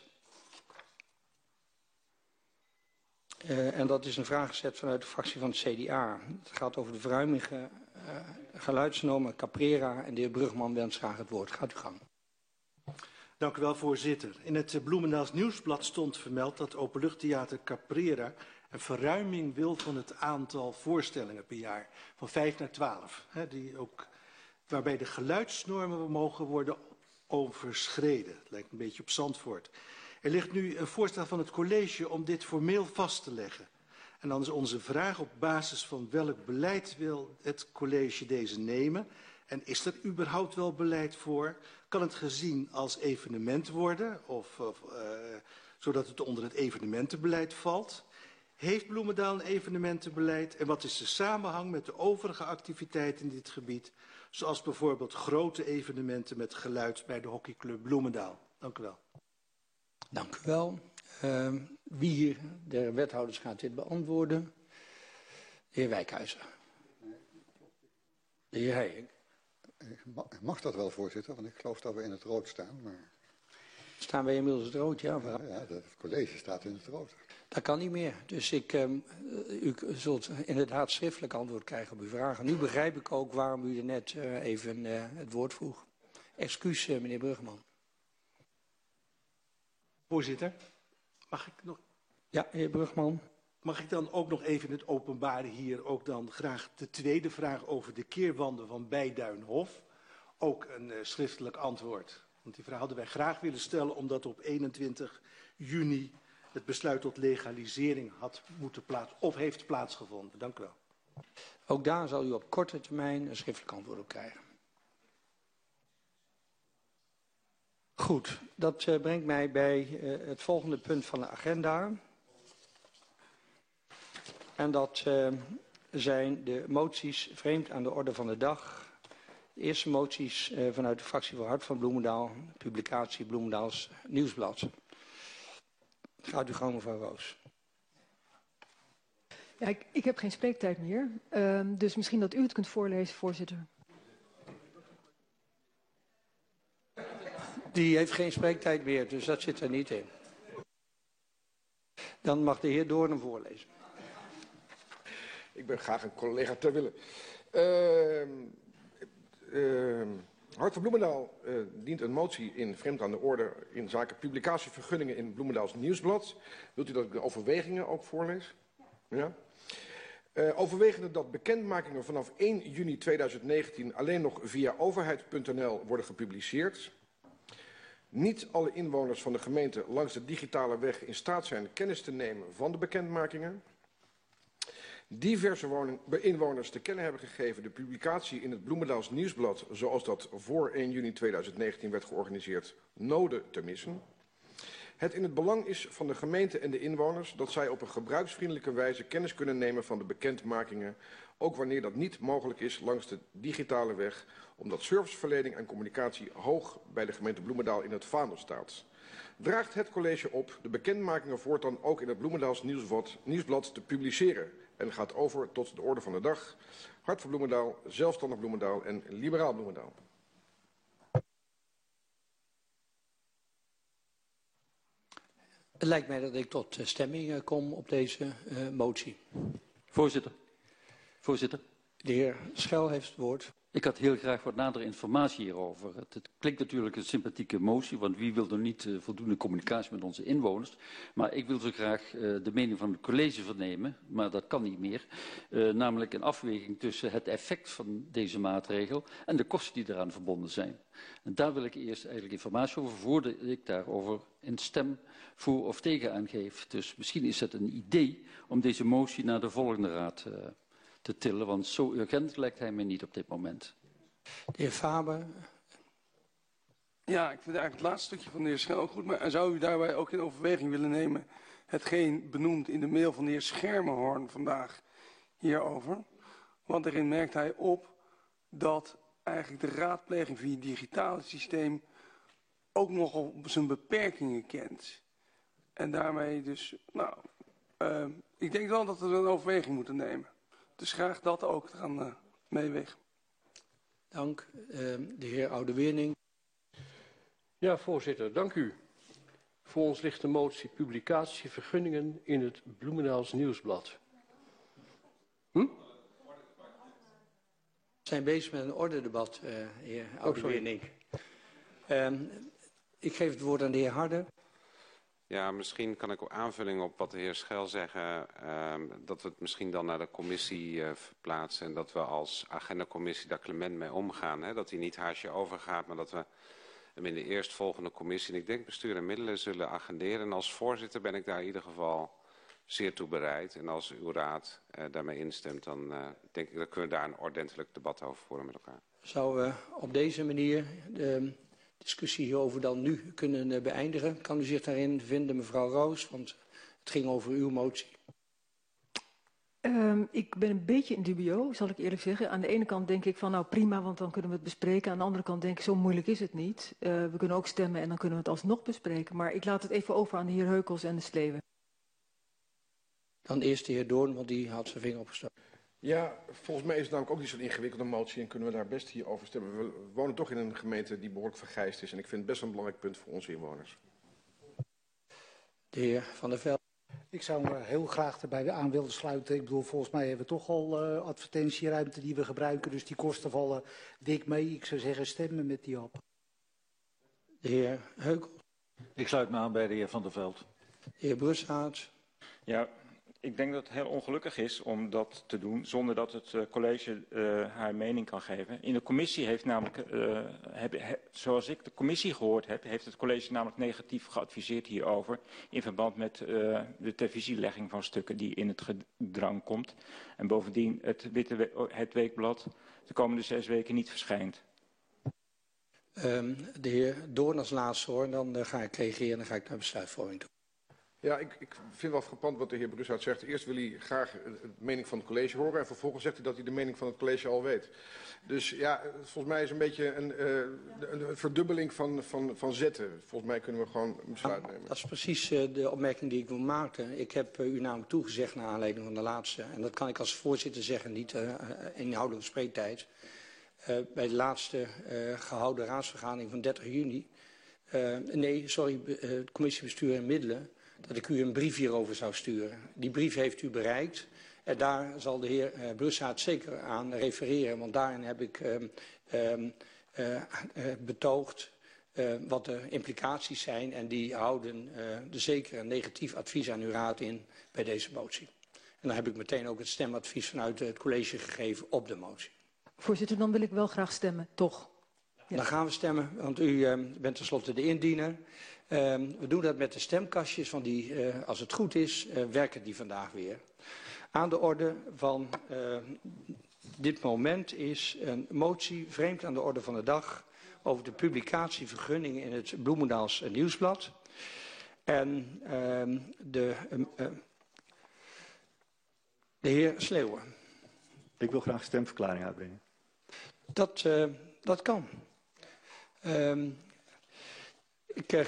Uh, en dat is een vragenset vanuit de fractie van het C D A. Het gaat over de verruimige uh, geluidsnormen Caprera en de heer Brugman wenst graag het woord. Gaat u gang. Dank u wel, voorzitter. In het Bloemendaals Nieuwsblad stond vermeld dat Openluchttheater Caprera een verruiming wil van het aantal voorstellingen per jaar. Van vijf naar twaalf. Hè, die ook, waarbij de geluidsnormen mogen worden overschreden. Het lijkt een beetje op Zandvoort. Er ligt nu een voorstel van het college om dit formeel vast te leggen. En dan is onze vraag op basis van welk beleid wil het college deze nemen? En is er überhaupt wel beleid voor? Kan het gezien als evenement worden, of, of, uh, zodat het onder het evenementenbeleid valt? Heeft Bloemendaal een evenementenbeleid? En wat is de samenhang met de overige activiteiten in dit gebied? Zoals bijvoorbeeld grote evenementen met geluid bij de hockeyclub Bloemendaal. Dank u wel. Dank u wel. Uh, wie hier de wethouders gaat dit beantwoorden? De heer Wijkhuizen. De heer Heijink. Ik mag dat wel, voorzitter, want ik geloof dat we in het rood staan. Maar... Staan wij inmiddels in het rood, ja? Ja, ja, het college staat in het rood. Dat kan niet meer. Dus ik, um, u zult inderdaad schriftelijk antwoord krijgen op uw vragen. Nu begrijp ik ook waarom u er net uh, even uh, het woord vroeg. Excuus, uh, meneer Brugman. Voorzitter, mag ik nog... Ja, heer Brugman. Mag ik dan ook nog even in het openbare hier ook dan graag de tweede vraag over de keerwanden van Bijduinhof. Ook een uh, schriftelijk antwoord Want die vraag hadden wij graag willen stellen omdat op eenentwintig juni het besluit tot legalisering had moeten plaats of heeft plaatsgevonden. Dank u wel. Ook daar zal u op korte termijn een schriftelijk antwoord op krijgen. Goed, dat uh, brengt mij bij uh, het volgende punt van de agenda. En dat uh, zijn de moties vreemd aan de orde van de dag. De eerste moties uh, vanuit de fractie van Hart van Bloemendaal, publicatie Bloemendaals Nieuwsblad. Gaat u gang, mevrouw Roos. Ja, ik, ik heb geen spreektijd meer, uh, dus misschien dat u het kunt voorlezen, voorzitter. Die heeft geen spreektijd meer, dus dat zit er niet in. Dan mag de heer Doorn hem voorlezen. Ik ben graag een collega ter wille. Uh, uh, Hart van Bloemendaal uh, dient een motie in vreemd aan de orde in zaken publicatievergunningen in Bloemendaals Nieuwsblad. Wilt u dat ik de overwegingen ook voorlees? Ja. Uh, overwegende dat bekendmakingen vanaf één juni tweeduizend negentien alleen nog via overheid punt n l worden gepubliceerd. Niet alle inwoners van de gemeente langs de digitale weg in staat zijn kennis te nemen van de bekendmakingen. Diverse woning, inwoners te kennen hebben gegeven de publicatie in het Bloemendaals Nieuwsblad, zoals dat voor één juni tweeduizend negentien werd georganiseerd, noden te missen. Het in het belang is van de gemeente en de inwoners dat zij op een gebruiksvriendelijke wijze kennis kunnen nemen van de bekendmakingen, ook wanneer dat niet mogelijk is langs de digitale weg, omdat serviceverlening en communicatie hoog bij de gemeente Bloemendaal in het vaandel staat. Draagt het college op de bekendmakingen voortaan ook in het Bloemendaals Nieuwsblad, nieuwsblad te publiceren en gaat over tot de orde van de dag. Hart van Bloemendaal, Zelfstandig Bloemendaal en Liberaal Bloemendaal. Het lijkt mij dat ik tot stemming kom op deze uh, motie. Voorzitter. Voorzitter. De heer Schel heeft het woord. Ik had heel graag wat nadere informatie hierover. Het, het klinkt natuurlijk een sympathieke motie, want wie wil er niet uh, voldoende communicatie met onze inwoners. Maar ik wil zo graag uh, de mening van het college vernemen, maar dat kan niet meer. Uh, namelijk een afweging tussen het effect van deze maatregel en de kosten die eraan verbonden zijn. En daar wil ik eerst eigenlijk informatie over, voordat ik daarover een stem voor of tegen aangeef. Dus misschien is het een idee om deze motie naar de volgende raad uh, te tillen, want zo urgent lijkt hij mij niet op dit moment. De heer Faber. Ja, ik vind eigenlijk het laatste stukje van de heer Schel ook goed, maar zou u daarbij ook in overweging willen nemen hetgeen benoemd in de mail van de heer Schermerhorn vandaag hierover? Want daarin merkt hij op dat eigenlijk de raadpleging via het digitale systeem ook nogal zijn beperkingen kent. En daarmee dus, nou, uh, ik denk wel dat we een overweging moeten nemen. Dus graag dat ook te gaan uh, meewegen. Dank. Uh, de heer Oude-Wierning. Ja, voorzitter, dank u. Voor ons ligt de motie publicatie vergunningen in het Bloemendaals Nieuwsblad. Hm? We zijn bezig met een ordedebat, uh, heer Oude-Wierning. Oh, um, ik geef het woord aan de heer Harde. Ja, misschien kan ik ook aanvulling op wat de heer Schel zeggen, uh, dat we het misschien dan naar de commissie uh, verplaatsen en dat we als agendacommissie daar clement mee omgaan. Hè? Dat hij niet haasje overgaat, maar dat we hem in de eerstvolgende commissie, en ik denk bestuur en middelen, zullen agenderen. En als voorzitter ben ik daar in ieder geval zeer toe bereid. En als uw raad uh, daarmee instemt, dan uh, denk ik dat kunnen we daar een ordentelijk debat over voeren met elkaar. Zouden we op deze manier de discussie hierover dan nu kunnen uh, beëindigen? Kan u zich daarin vinden, mevrouw Roos? Want het ging over uw motie. Um, ik ben een beetje in dubio, zal ik eerlijk zeggen. Aan de ene kant denk ik van nou prima, want dan kunnen we het bespreken. Aan de andere kant denk ik zo moeilijk is het niet. Uh, we kunnen ook stemmen en dan kunnen we het alsnog bespreken. Maar ik laat het even over aan de heer Heukels en de Sleeuwen. Dan eerst de heer Doorn, want die had zijn vinger opgestoken. Ja, volgens mij is het namelijk ook niet zo'n ingewikkelde motie en kunnen we daar best hier over stemmen. We wonen toch in een gemeente die behoorlijk vergrijsd is en ik vind het best een belangrijk punt voor onze inwoners. De heer Van der Veld. Ik zou me heel graag erbij aan willen sluiten. Ik bedoel, volgens mij hebben we toch al uh, advertentieruimte die we gebruiken, dus die kosten vallen dik mee. Ik zou zeggen stemmen met die op. De heer Heukels. Ik sluit me aan bij de heer Van der Veld. De heer Brussaert. Ja, Ik denk dat het heel ongelukkig is om dat te doen zonder dat het uh, college uh, haar mening kan geven. In de commissie heeft namelijk, uh, heb, he, zoals ik de commissie gehoord heb, heeft het college namelijk negatief geadviseerd hierover in verband met uh, de televisielegging van stukken die in het gedrang komt. En bovendien het, witte, het weekblad de komende zes weken niet verschijnt. Um, de heer Doorn als laatste hoor, dan uh, ga ik reageren en dan ga ik naar besluitvorming toe. Ja, ik, ik vind wel frappant wat de heer Brussaert zegt. Eerst wil hij graag de mening van het college horen en vervolgens zegt hij dat hij de mening van het college al weet. Dus ja, volgens mij is een beetje een, uh, een verdubbeling van, van, van zetten. Volgens mij kunnen we gewoon een besluit nemen. Ja, dat is precies uh, de opmerking die ik wil maken. Ik heb uh, u namelijk toegezegd naar aanleiding van de laatste, en dat kan ik als voorzitter zeggen, niet uh, inhoudelijke spreektijd. Uh, bij de laatste uh, gehouden raadsvergadering van dertig juni, uh, nee, sorry, uh, het commissiebestuur en middelen, dat ik u een brief hierover zou sturen. Die brief heeft u bereikt en daar zal de heer uh, Brussaert zeker aan refereren, want daarin heb ik uh, uh, uh, uh, betoogd uh, wat de implicaties zijn en die houden uh, de zeker een negatief advies aan uw raad in bij deze motie. En dan heb ik meteen ook het stemadvies vanuit het college gegeven op de motie. Voorzitter, dan wil ik wel graag stemmen, toch? Ja. Dan gaan we stemmen, want u uh, bent tenslotte de indiener. Uh, we doen dat met de stemkastjes, want die, uh, als het goed is, uh, werken die vandaag weer. Aan de orde van uh, dit moment is een motie, vreemd aan de orde van de dag, over de publicatievergunning in het Bloemendaals Nieuwsblad. En uh, de, uh, uh, de heer Sleeuwen. Ik wil graag een stemverklaring uitbrengen. Dat, uh, dat kan. Uh, ik... Uh,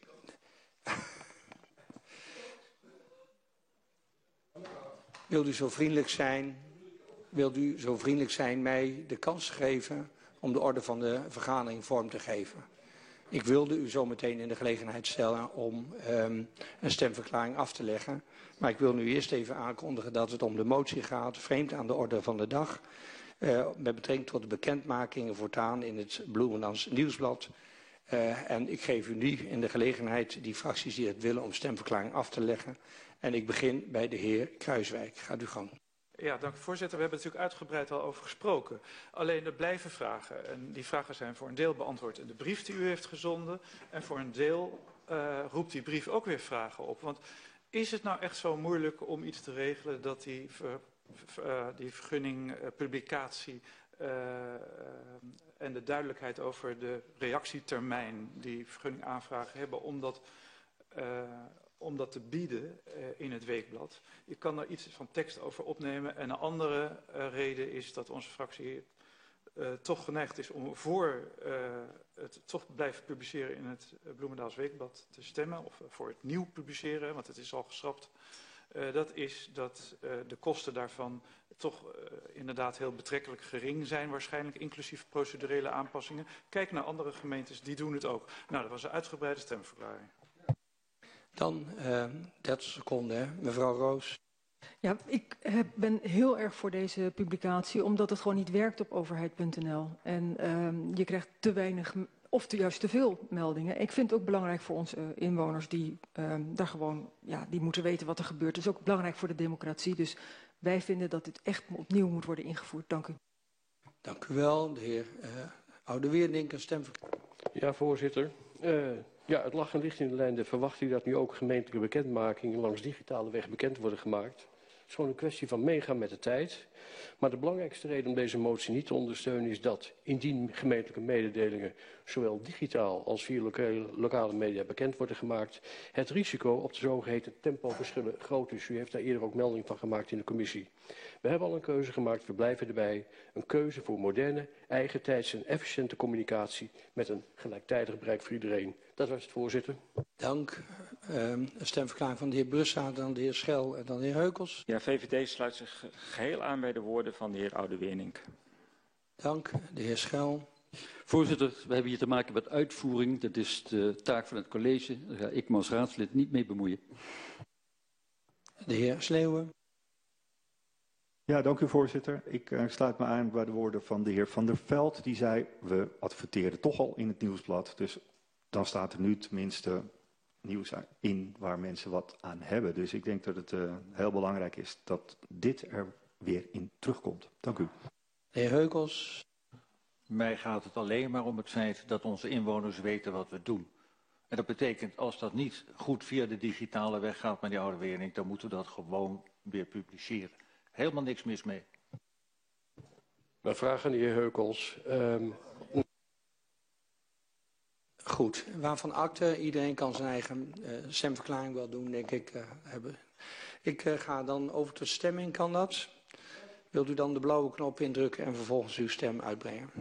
Wilt u zo vriendelijk zijn, wilt u zo vriendelijk zijn mij de kans geven om de orde van de vergadering vorm te geven. Ik wilde u zo meteen in de gelegenheid stellen om um, een stemverklaring af te leggen. Maar ik wil nu eerst even aankondigen dat het om de motie gaat, vreemd aan de orde van de dag. Uh, met betrekking tot de bekendmakingen voortaan in het Bloemendaals Nieuwsblad. Uh, en ik geef u nu in de gelegenheid die fracties die het willen om stemverklaring af te leggen. En ik begin bij de heer Kruiswijk. Gaat u gang. Ja, dank u voorzitter. We hebben het natuurlijk uitgebreid al over gesproken. Alleen er blijven vragen. En die vragen zijn voor een deel beantwoord in de brief die u heeft gezonden. En voor een deel uh, roept die brief ook weer vragen op. Want is het nou echt zo moeilijk om iets te regelen dat die, ver, uh, die vergunning, uh, publicatie uh, uh, en de duidelijkheid over de reactietermijn die vergunningaanvragen hebben om dat... Uh, om dat te bieden uh, in het weekblad. Je kan daar iets van tekst over opnemen. En een andere uh, reden is dat onze fractie uh, toch geneigd is om voor uh, het toch blijven publiceren in het Bloemendaals Weekblad te stemmen. Of uh, voor het nieuw publiceren, want het is al geschrapt. Uh, dat is dat uh, de kosten daarvan toch uh, inderdaad heel betrekkelijk gering zijn. Waarschijnlijk inclusief procedurele aanpassingen. Kijk naar andere gemeentes, die doen het ook. Nou, dat was een uitgebreide stemverklaring. Dan uh, dertig seconden, hè. Mevrouw Roos. Ja, ik heb, ben heel erg voor deze publicatie, omdat het gewoon niet werkt op overheid punt n l. En uh, je krijgt te weinig, of te, juist te veel meldingen. Ik vind het ook belangrijk voor onze uh, inwoners, die uh, daar gewoon, ja, die moeten weten wat er gebeurt. Het is ook belangrijk voor de democratie, dus wij vinden dat dit echt opnieuw moet worden ingevoerd. Dank u. Dank u wel. De heer uh, Oudeweerdink, een stemverklaring. Ja, voorzitter. Uh, Ja, het lag en ligt in de lijn de verwachting dat nu ook gemeentelijke bekendmakingen langs digitale weg bekend worden gemaakt. Het is gewoon een kwestie van meegaan met de tijd. Maar de belangrijkste reden om deze motie niet te ondersteunen is dat indien gemeentelijke mededelingen zowel digitaal als via lokale, lokale media bekend worden gemaakt, het risico op de zogeheten tempoverschillen groot is. U heeft daar eerder ook melding van gemaakt in de commissie. We hebben al een keuze gemaakt, we blijven erbij. Een keuze voor moderne, eigentijds en efficiënte communicatie met een gelijktijdig bereik voor iedereen. Dat was het, voorzitter. Dank. Uh, een stemverklaring van de heer Brussaert, dan de heer Schel en dan de heer Heukels. Ja, V V D sluit zich geheel aan bij de woorden van de heer Oudeweerdink. Dank. De heer Schel. Voorzitter, we hebben hier te maken met uitvoering. Dat is de taak van het college. Daar ga ik me als raadslid niet mee bemoeien. De heer Sleeuwen. Ja, dank u voorzitter. Ik uh, sluit me aan bij de woorden van de heer Van der Veld. Die zei, we adverteren toch al in het nieuwsblad. Dus dan staat er nu tenminste nieuws in waar mensen wat aan hebben. Dus ik denk dat het uh, heel belangrijk is dat dit er weer in terugkomt. Dank u. De heer Heukels. Mij gaat het alleen maar om het feit dat onze inwoners weten wat we doen. En dat betekent, als dat niet goed via de digitale weg gaat, meneer Oude-Wernink, dan moeten we dat gewoon weer publiceren. Helemaal niks mis mee. Mijn vraag aan de heer Heukels. Um... Goed, waarvan akte. Iedereen kan zijn eigen uh, stemverklaring wel doen, denk ik. Uh, hebben. Ik uh, ga dan over tot stemming, kan dat? Wilt u dan de blauwe knop indrukken en vervolgens uw stem uitbrengen?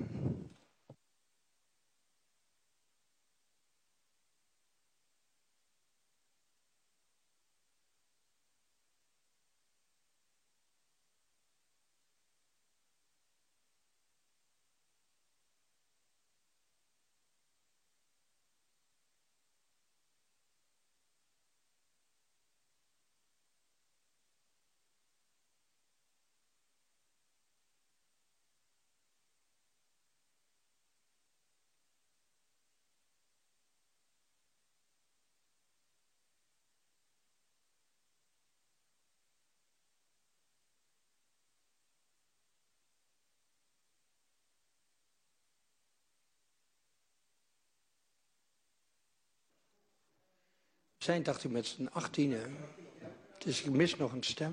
We zijn, dacht ik, met z'n achttienen. Dus ik mis nog een stem.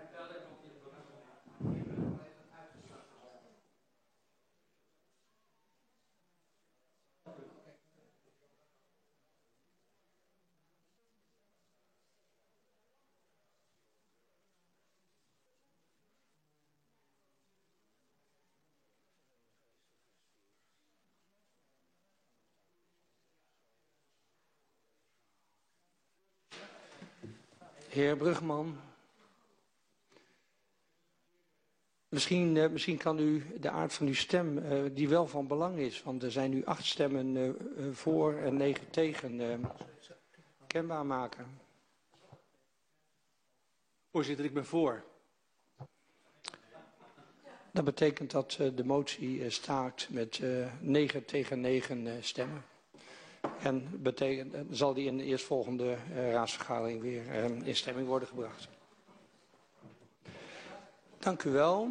Heer Brugman, misschien, uh, misschien kan u de aard van uw stem, uh, die wel van belang is, want er zijn nu acht stemmen uh, uh, voor en negen tegen, uh, kenbaar maken. Voorzitter, ik ben voor. Dat betekent dat uh, de motie uh, staakt met uh, negen tegen negen uh, stemmen. En betekent, zal die in de eerstvolgende uh, raadsvergadering weer uh, in stemming worden gebracht. Dank u wel.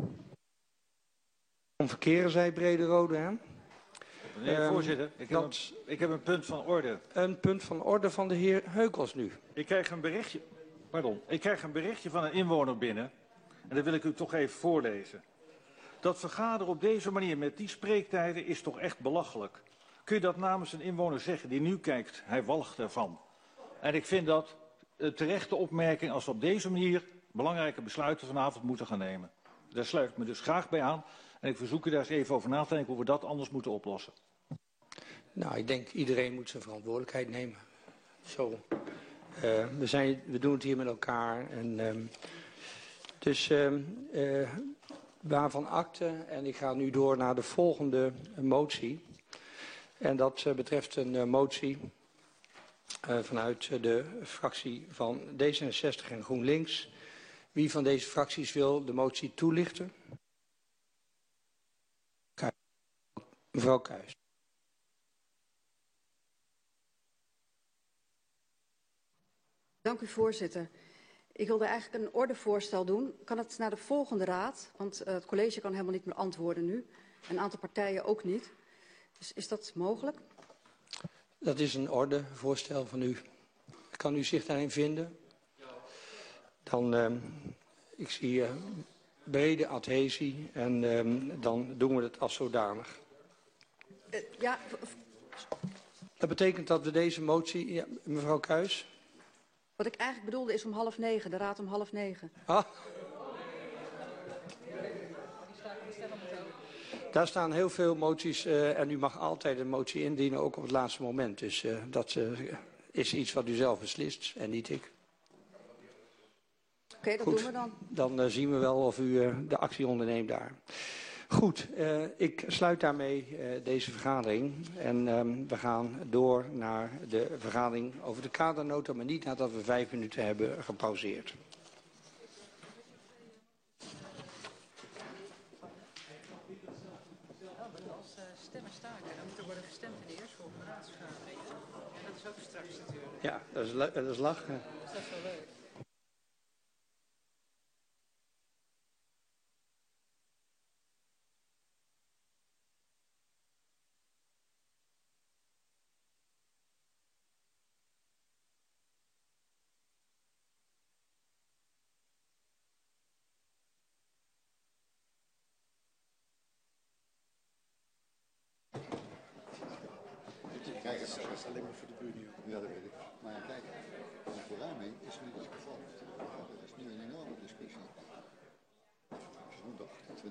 Om verkeren zij Brederode, hè? Meneer de voorzitter, ik heb, een, ik heb een punt van orde. Een punt van orde van de heer Heukels nu. Ik krijg een berichtje, pardon, ik krijg een berichtje van een inwoner binnen. En dat wil ik u toch even voorlezen. Dat vergaderen op deze manier met die spreektijden is toch echt belachelijk. Kun je dat namens een inwoner zeggen die nu kijkt, hij walgt ervan. En ik vind dat een terechte opmerking als we op deze manier belangrijke besluiten vanavond moeten gaan nemen. Daar sluit ik me dus graag bij aan. En ik verzoek u daar eens even over na te denken hoe we dat anders moeten oplossen. Nou, ik denk iedereen moet zijn verantwoordelijkheid nemen. Zo. Uh, we, zijn, we doen het hier met elkaar. En, um, dus uh, uh, waarvan akte. En ik ga nu door naar de volgende motie. En dat uh, betreft een uh, motie uh, vanuit uh, de fractie van D zesenzestig en GroenLinks. Wie van deze fracties wil de motie toelichten? Kuijs. Mevrouw Kuijs. Dank u, voorzitter. Ik wilde eigenlijk een ordevoorstel doen. Kan het naar de volgende raad? Want uh, het college kan helemaal niet meer antwoorden nu. Een aantal partijen ook niet. Dus is dat mogelijk? Dat is een ordevoorstel van u. Kan u zich daarin vinden? Dan, uh, ik zie uh, brede adhesie en uh, dan doen we het als zodanig. Uh, ja. Dat betekent dat we deze motie... Ja, mevrouw Kuijs? Wat ik eigenlijk bedoelde is om half negen, de raad om half negen. Ah. Daar staan heel veel moties uh, en u mag altijd een motie indienen, ook op het laatste moment. Dus uh, dat uh, is iets wat u zelf beslist en niet ik. Oké, okay, dat Goed, doen we dan. Dan uh, zien we wel of u uh, de actie onderneemt daar. Goed, uh, ik sluit daarmee uh, deze vergadering. En um, we gaan door naar de vergadering over de kadernota, maar niet nadat we vijf minuten hebben gepauzeerd. Als uh, stemmen staken, dan moet er worden gestemd in de eerstvolgende raadsvergadering. En dat is is ook straks natuurlijk. Ja, dat is, dat is lachen. Dus dat is wel leuk. Kijk, dat is alleen maar voor de buurt. Ja, dat weet ik. Maar ja, kijk, de verruiming is nu iets gevallen. Dat is nu een enorme discussie. Woensdag.